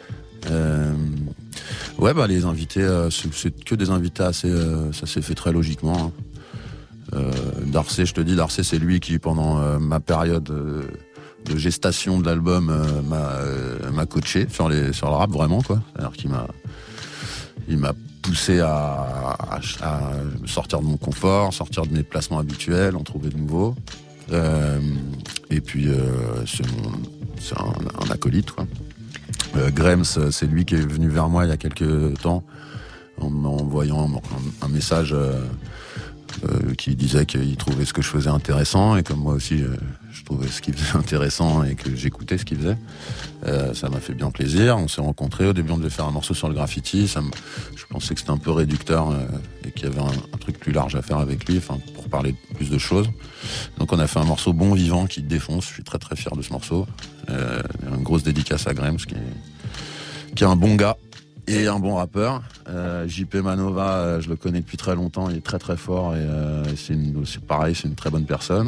Les invités, c'est que des invités assez, ça s'est fait très logiquement. Hein. Darcé, je te dis, Darcé, c'est lui qui, pendant ma période de gestation de l'album, m'a coaché sur le rap, vraiment, quoi. C'est-à-dire qu'il m'a poussé à sortir de mon confort, sortir de mes placements habituels, en trouver de nouveaux. Et puis, c'est un acolyte, quoi. Grems, c'est lui qui est venu vers moi il y a quelques temps en m'envoyant un message qui disait qu'il trouvait ce que je faisais intéressant, et comme moi aussi je trouvais ce qu'il faisait intéressant et que j'écoutais ce qu'il faisait. Ça m'a fait bien plaisir. On s'est rencontrés. Au début, on devait faire un morceau sur le graffiti. Je pensais que c'était un peu réducteur et qu'il y avait un truc plus large à faire avec lui, pour parler plus de choses. Donc on a fait un morceau Bon Vivant qui défonce. Je suis très très fier de ce morceau. Une grosse dédicace à Grems qui est un bon gars et un bon rappeur. JP Manova, je le connais depuis très longtemps. Il est très très fort et c'est pareil, c'est une très bonne personne.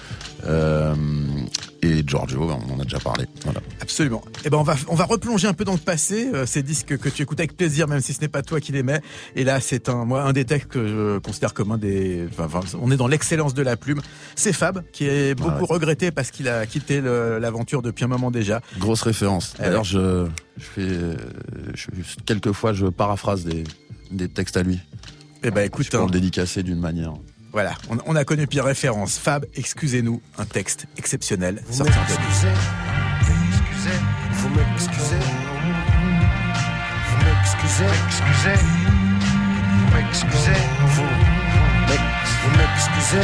Et Giorgio, on en a déjà parlé. Voilà. Absolument. Et on va replonger un peu dans le passé, ces disques que tu écoutes avec plaisir, même si ce n'est pas toi qui les mets. Et là, c'est un des textes que je considère comme on est dans l'excellence de la plume. C'est Fab, qui est beaucoup regretté parce qu'il a quitté l'aventure depuis un moment déjà. Grosse référence. D'ailleurs, quelquefois, je paraphrase des textes à lui. Écoute, pour le dédicacer d'une manière. Voilà, on a connu pire référence. Fab, excusez-nous, un texte exceptionnel. Vous m'excusez, vous m'excusez, vous m'excusez, vous m'excusez, vous m'excusez,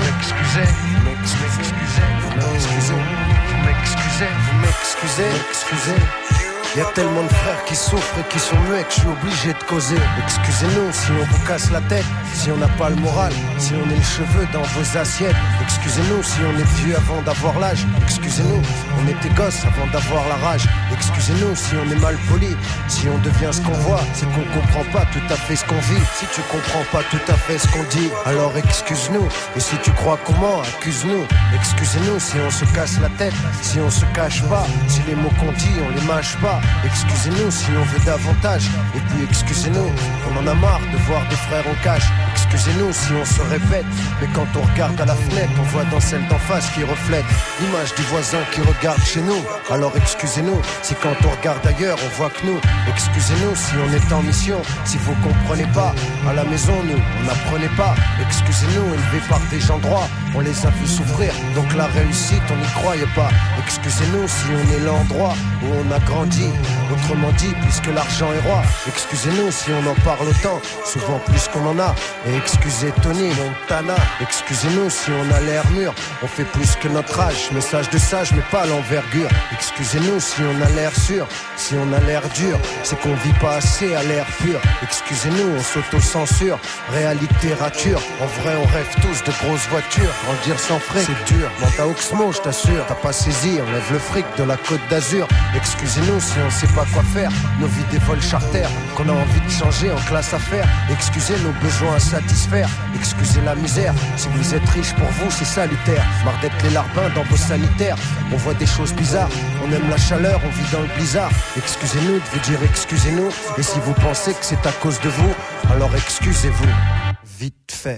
excusez. Y a tellement de frères qui souffrent et qui sont muets que je suis obligé de causer. Excusez-nous si on vous casse la tête, si on n'a pas le moral, si on est les cheveux dans vos assiettes. Excusez-nous si on est vieux avant d'avoir l'âge. Excusez-nous, on était gosses avant d'avoir la rage. Excusez-nous si on est mal poli, si on devient ce qu'on voit, c'est qu'on comprend pas tout à fait ce qu'on vit. Si tu comprends pas tout à fait ce qu'on dit, alors excuse-nous. Et si tu crois qu'on ment, accuse-nous. Excusez-nous si on se casse la tête, si on se cache pas, si les mots qu'on dit on les mâche pas. Excusez-nous si on veut davantage. Et puis excusez-nous, on en a marre de voir des frères en cage. Excusez-nous si on se répète, mais quand on regarde à la fenêtre, on voit dans celle d'en face qui reflète l'image du voisin qui regarde chez nous. Alors excusez-nous si quand on regarde ailleurs, on voit que nous. Excusez-nous si on est en mission, si vous comprenez pas. À la maison, nous, on n'apprenait pas. Excusez-nous, élevés par des gens droits, on les a vus souffrir, donc la réussite, on n'y croyait pas. Excusez-nous si on est l'endroit où on a grandi. Autrement dit, puisque l'argent est roi. Excusez-nous si on en parle autant, souvent plus qu'on en a. Et Excusez Tony Montana, excusez-nous si on a l'air mûr. On fait plus que notre âge, message de sage mais pas l'envergure. Excusez-nous si on a l'air sûr, si on a l'air dur, c'est qu'on vit pas assez à l'air pur. Excusez-nous, on s'auto-censure, réalité rature. En vrai on rêve tous de grosses voitures. Grandir sans frais, c'est dur. Dans ta Oxmo, je t'assure, t'as pas saisi, on lève le fric de la Côte d'Azur. Excusez-nous si on sait pas quoi faire, nos vies des vols charters, qu'on a envie de changer en classe affaires. Excusez nos besoins à satisfaire, excusez la misère. Si vous êtes riche pour vous c'est salutaire. Marre d'être les larbins dans vos sanitaires. On voit des choses bizarres, on aime la chaleur, on vit dans le blizzard. Excusez-nous de vous dire excusez-nous. Et si vous pensez que c'est à cause de vous, alors excusez-vous. Vite fait.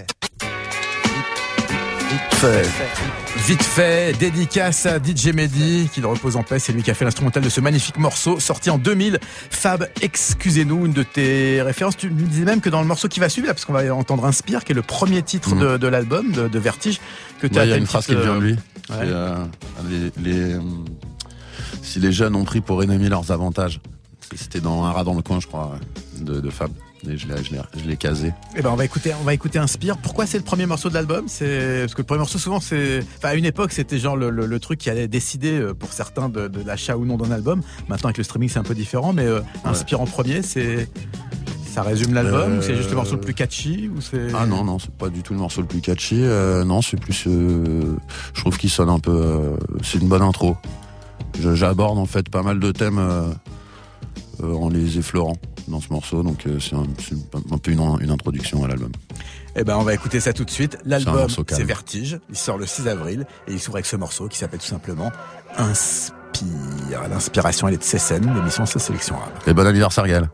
Vite fait, dédicace à DJ Mehdi, qu'il repose en paix, c'est lui qui a fait l'instrumental de ce magnifique morceau, sorti en 2000. Fab, excusez-nous, une de tes références. Tu me disais même que dans le morceau qui va suivre, là, parce qu'on va entendre Inspire, qui est le premier titre de l'album, de Vertige, que tu as. Il y a une phrase qui vient de lui. Ouais. Si les jeunes ont pris pour ennemi leurs avantages. C'était dans Un rat dans le coin, je crois, de Fab. Et je l'ai casé. Eh ben on va écouter Inspire. Pourquoi c'est le premier morceau de l'album? C'est parce que le premier morceau souvent c'est, enfin à une époque c'était genre le truc qui allait décider pour certains de l'achat ou non d'un album. Maintenant avec le streaming c'est un peu différent, mais Inspire en premier, ça résume l'album ou c'est juste le morceau le plus catchy ou c'est... Ah non, c'est pas du tout le morceau le plus catchy. Non, c'est plus, je trouve qu'il sonne un peu. C'est une bonne intro. J'aborde en fait pas mal de thèmes en les effleurant dans ce morceau, donc c'est un peu une introduction à l'album. Eh ben on va écouter ça tout de suite. L'album c'est Vertige, il sort le 6 avril et il s'ouvre avec ce morceau qui s'appelle tout simplement Inspire. L'inspiration elle est de CSN, l'émission c'est Sélection Rap. Et bon anniversaire Gaël.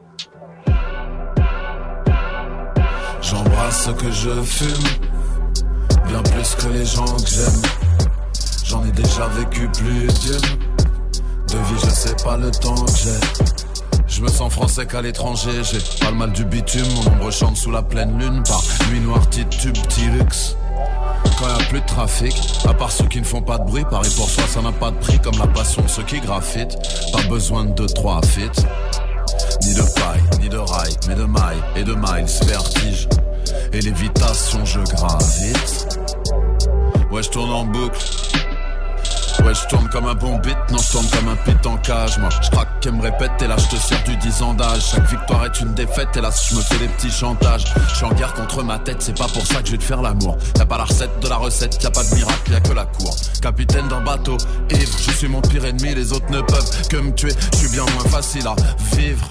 J'embrasse ce que je fume, bien plus que les gens que j'aime. J'en ai déjà vécu plus d'une. De vie je sais pas le temps que j'ai. Je me sens français qu'à l'étranger, j'ai pas le mal du bitume, mon ombre chante sous la pleine lune par nuit noire, titube, petit luxe. Quand y a plus de trafic, à part ceux qui ne font pas de bruit, Paris pour soi ça n'a pas de prix comme la passion de ceux qui graffitent. Pas besoin de 2-3 feats, ni de paille, ni de rail, mais de mailles et de miles, vertige. Et lévitation je gravite. Ouais je tourne en boucle. Ouais je tourne comme un bon beat, non je tourne comme un pit en cage. Moi je craque qu'elle me répète et là je te sers du 10 ans d'âge. Chaque victoire est une défaite et là je me fais des petits chantages. Je suis en guerre contre ma tête, c'est pas pour ça que je vais te faire l'amour. Y'a pas la recette de la recette, y'a pas de miracle, y'a que la cour. Capitaine d'un bateau, ivre, je suis mon pire ennemi. Les autres ne peuvent que me tuer, je suis bien moins facile à vivre.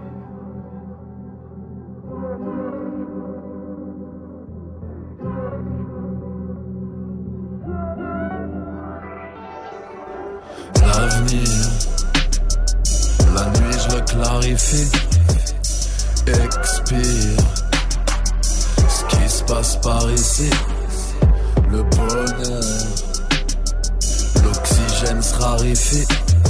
L'avenir, la nuit je le clarifie, expire ce qui se passe par ici, le bonheur, l'oxygène se raréfie,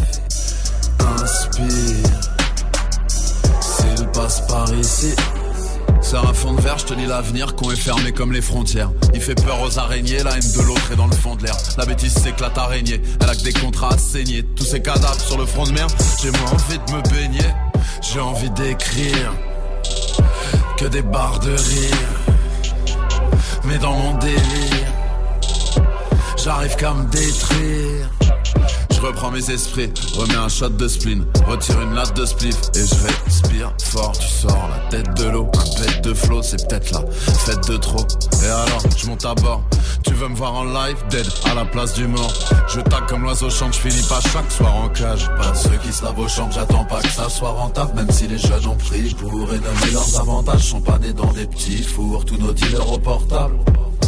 inspire s'il passe par ici. C'est un fond de verre, je te dis l'avenir qu'on est fermé comme les frontières. Il fait peur aux araignées, la haine de l'autre est dans le fond de l'air. La bêtise s'éclate araignée, elle a que des contrats à saigner. Tous ces cadavres sur le front de mer, j'ai moins envie de me baigner. J'ai envie d'écrire que des barres de rire. Mais dans mon délire, j'arrive qu'à me détruire. Je reprends mes esprits, remets un shot de spleen, retire une latte de spliff et je respire fort. Tu sors la tête de l'eau, un bête de flot, c'est peut-être la fête de trop. Et alors, je monte à bord. Tu veux me voir en live, dead à la place du mort. Je tague comme l'oiseau chante, je finis pas chaque soir en cage. Pas de ceux qui se lavent au champ, j'attends pas que ça soit rentable. Même si les jeunes ont pris pour énommer leurs avantages, sont pas nés dans des petits fours, tous nos dealers au portable.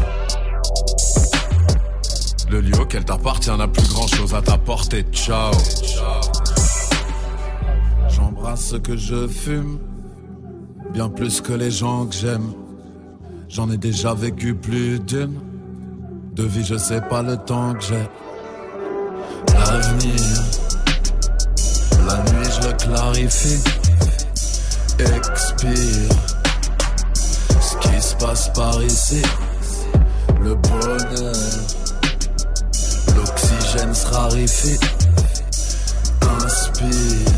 Le lieu auquel t'appartient n'a plus grand chose à t'apporter, ciao. J'embrasse ce que je fume, bien plus que les gens que j'aime. J'en ai déjà vécu plus d'une. De vie je sais pas le temps que j'ai. L'avenir, la nuit je le clarifie, expire ce qui se passe par ici, le bonheur, l'oxygène se raréfie, inspire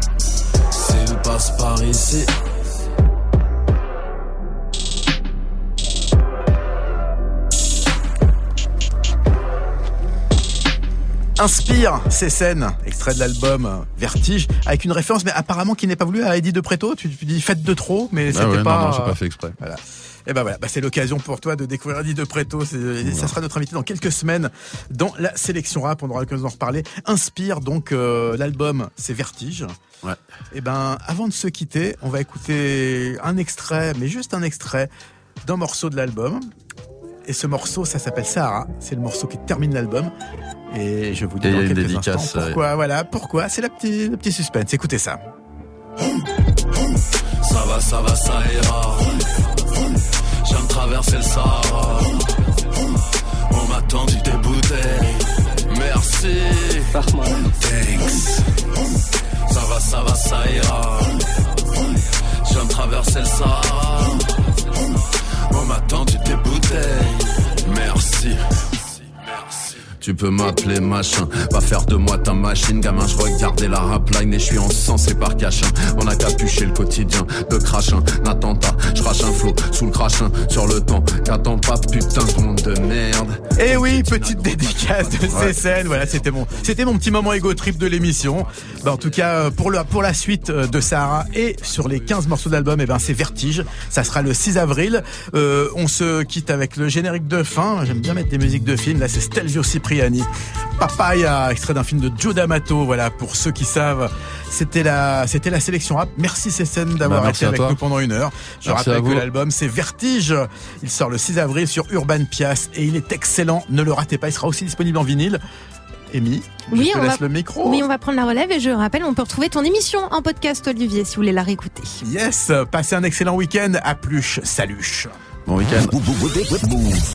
s'il passe par ici. Inspire, ces scènes, extrait de l'album Vertige, avec une référence, mais apparemment qui n'est pas voulu à Eddie de Pretto. Tu dis fête de trop, mais c'était pas. Non, j'ai pas fait exprès. Voilà. Et ben voilà, c'est l'occasion pour toi de découvrir Eddie de Pretto. Ça sera notre invité dans quelques semaines dans la sélection rap. On aura l'occasion d'en reparler. Inspire, donc l'album, c'est Vertige. Ouais. Et ben avant de se quitter, on va écouter un extrait, mais juste un extrait d'un morceau de l'album. Et ce morceau, ça s'appelle Sahara. C'est le morceau qui termine l'album. Et je vous dis dans quelques instants pourquoi. Voilà, pourquoi. C'est le petit suspense. Écoutez ça. Ça va, ça ira. Je viens de traverser le Sahara. On m'a tendu des bouteilles. Merci. Thanks. Ça va, ça ira. Je viens de traverser le Sahara. On m'a tendu des bouteilles. Merci. Tu peux m'appeler machin, pas faire de moi ta machine. Gamin, je regardais la rapline et je suis encensé par cachin. On a capuché le quotidien de crachin, attentat. Je crache un flot sous le crachin, sur le temps qu'attends pas, putain ce monde de merde. Et oui, petite dédicace de ces scènes. Voilà, c'était mon petit moment ego trip de l'émission. En tout cas, pour la suite de Sahara et sur les 15 morceaux d'album, c'est Vertige. Ça sera le 6 avril. On se quitte avec le générique de fin. J'aime bien mettre des musiques de films. Là, c'est Stelvio Cipriani. Papaya, extrait d'un film de Joe D'Amato. Voilà, pour ceux qui savent, c'était la sélection rap. Merci Cécène d'avoir été avec nous pendant 1 heure. Je rappelle que l'album c'est Vertige. Il sort le 6 avril sur Urban Pias et il est excellent. Ne le ratez pas. Il sera aussi disponible en vinyle. Amy, je te laisse le micro. Oui, on va prendre la relève et je rappelle, on peut retrouver ton émission en podcast, Olivier, si vous voulez la réécouter. Yes, passez un excellent week-end. À plus, salut. Bon week-end.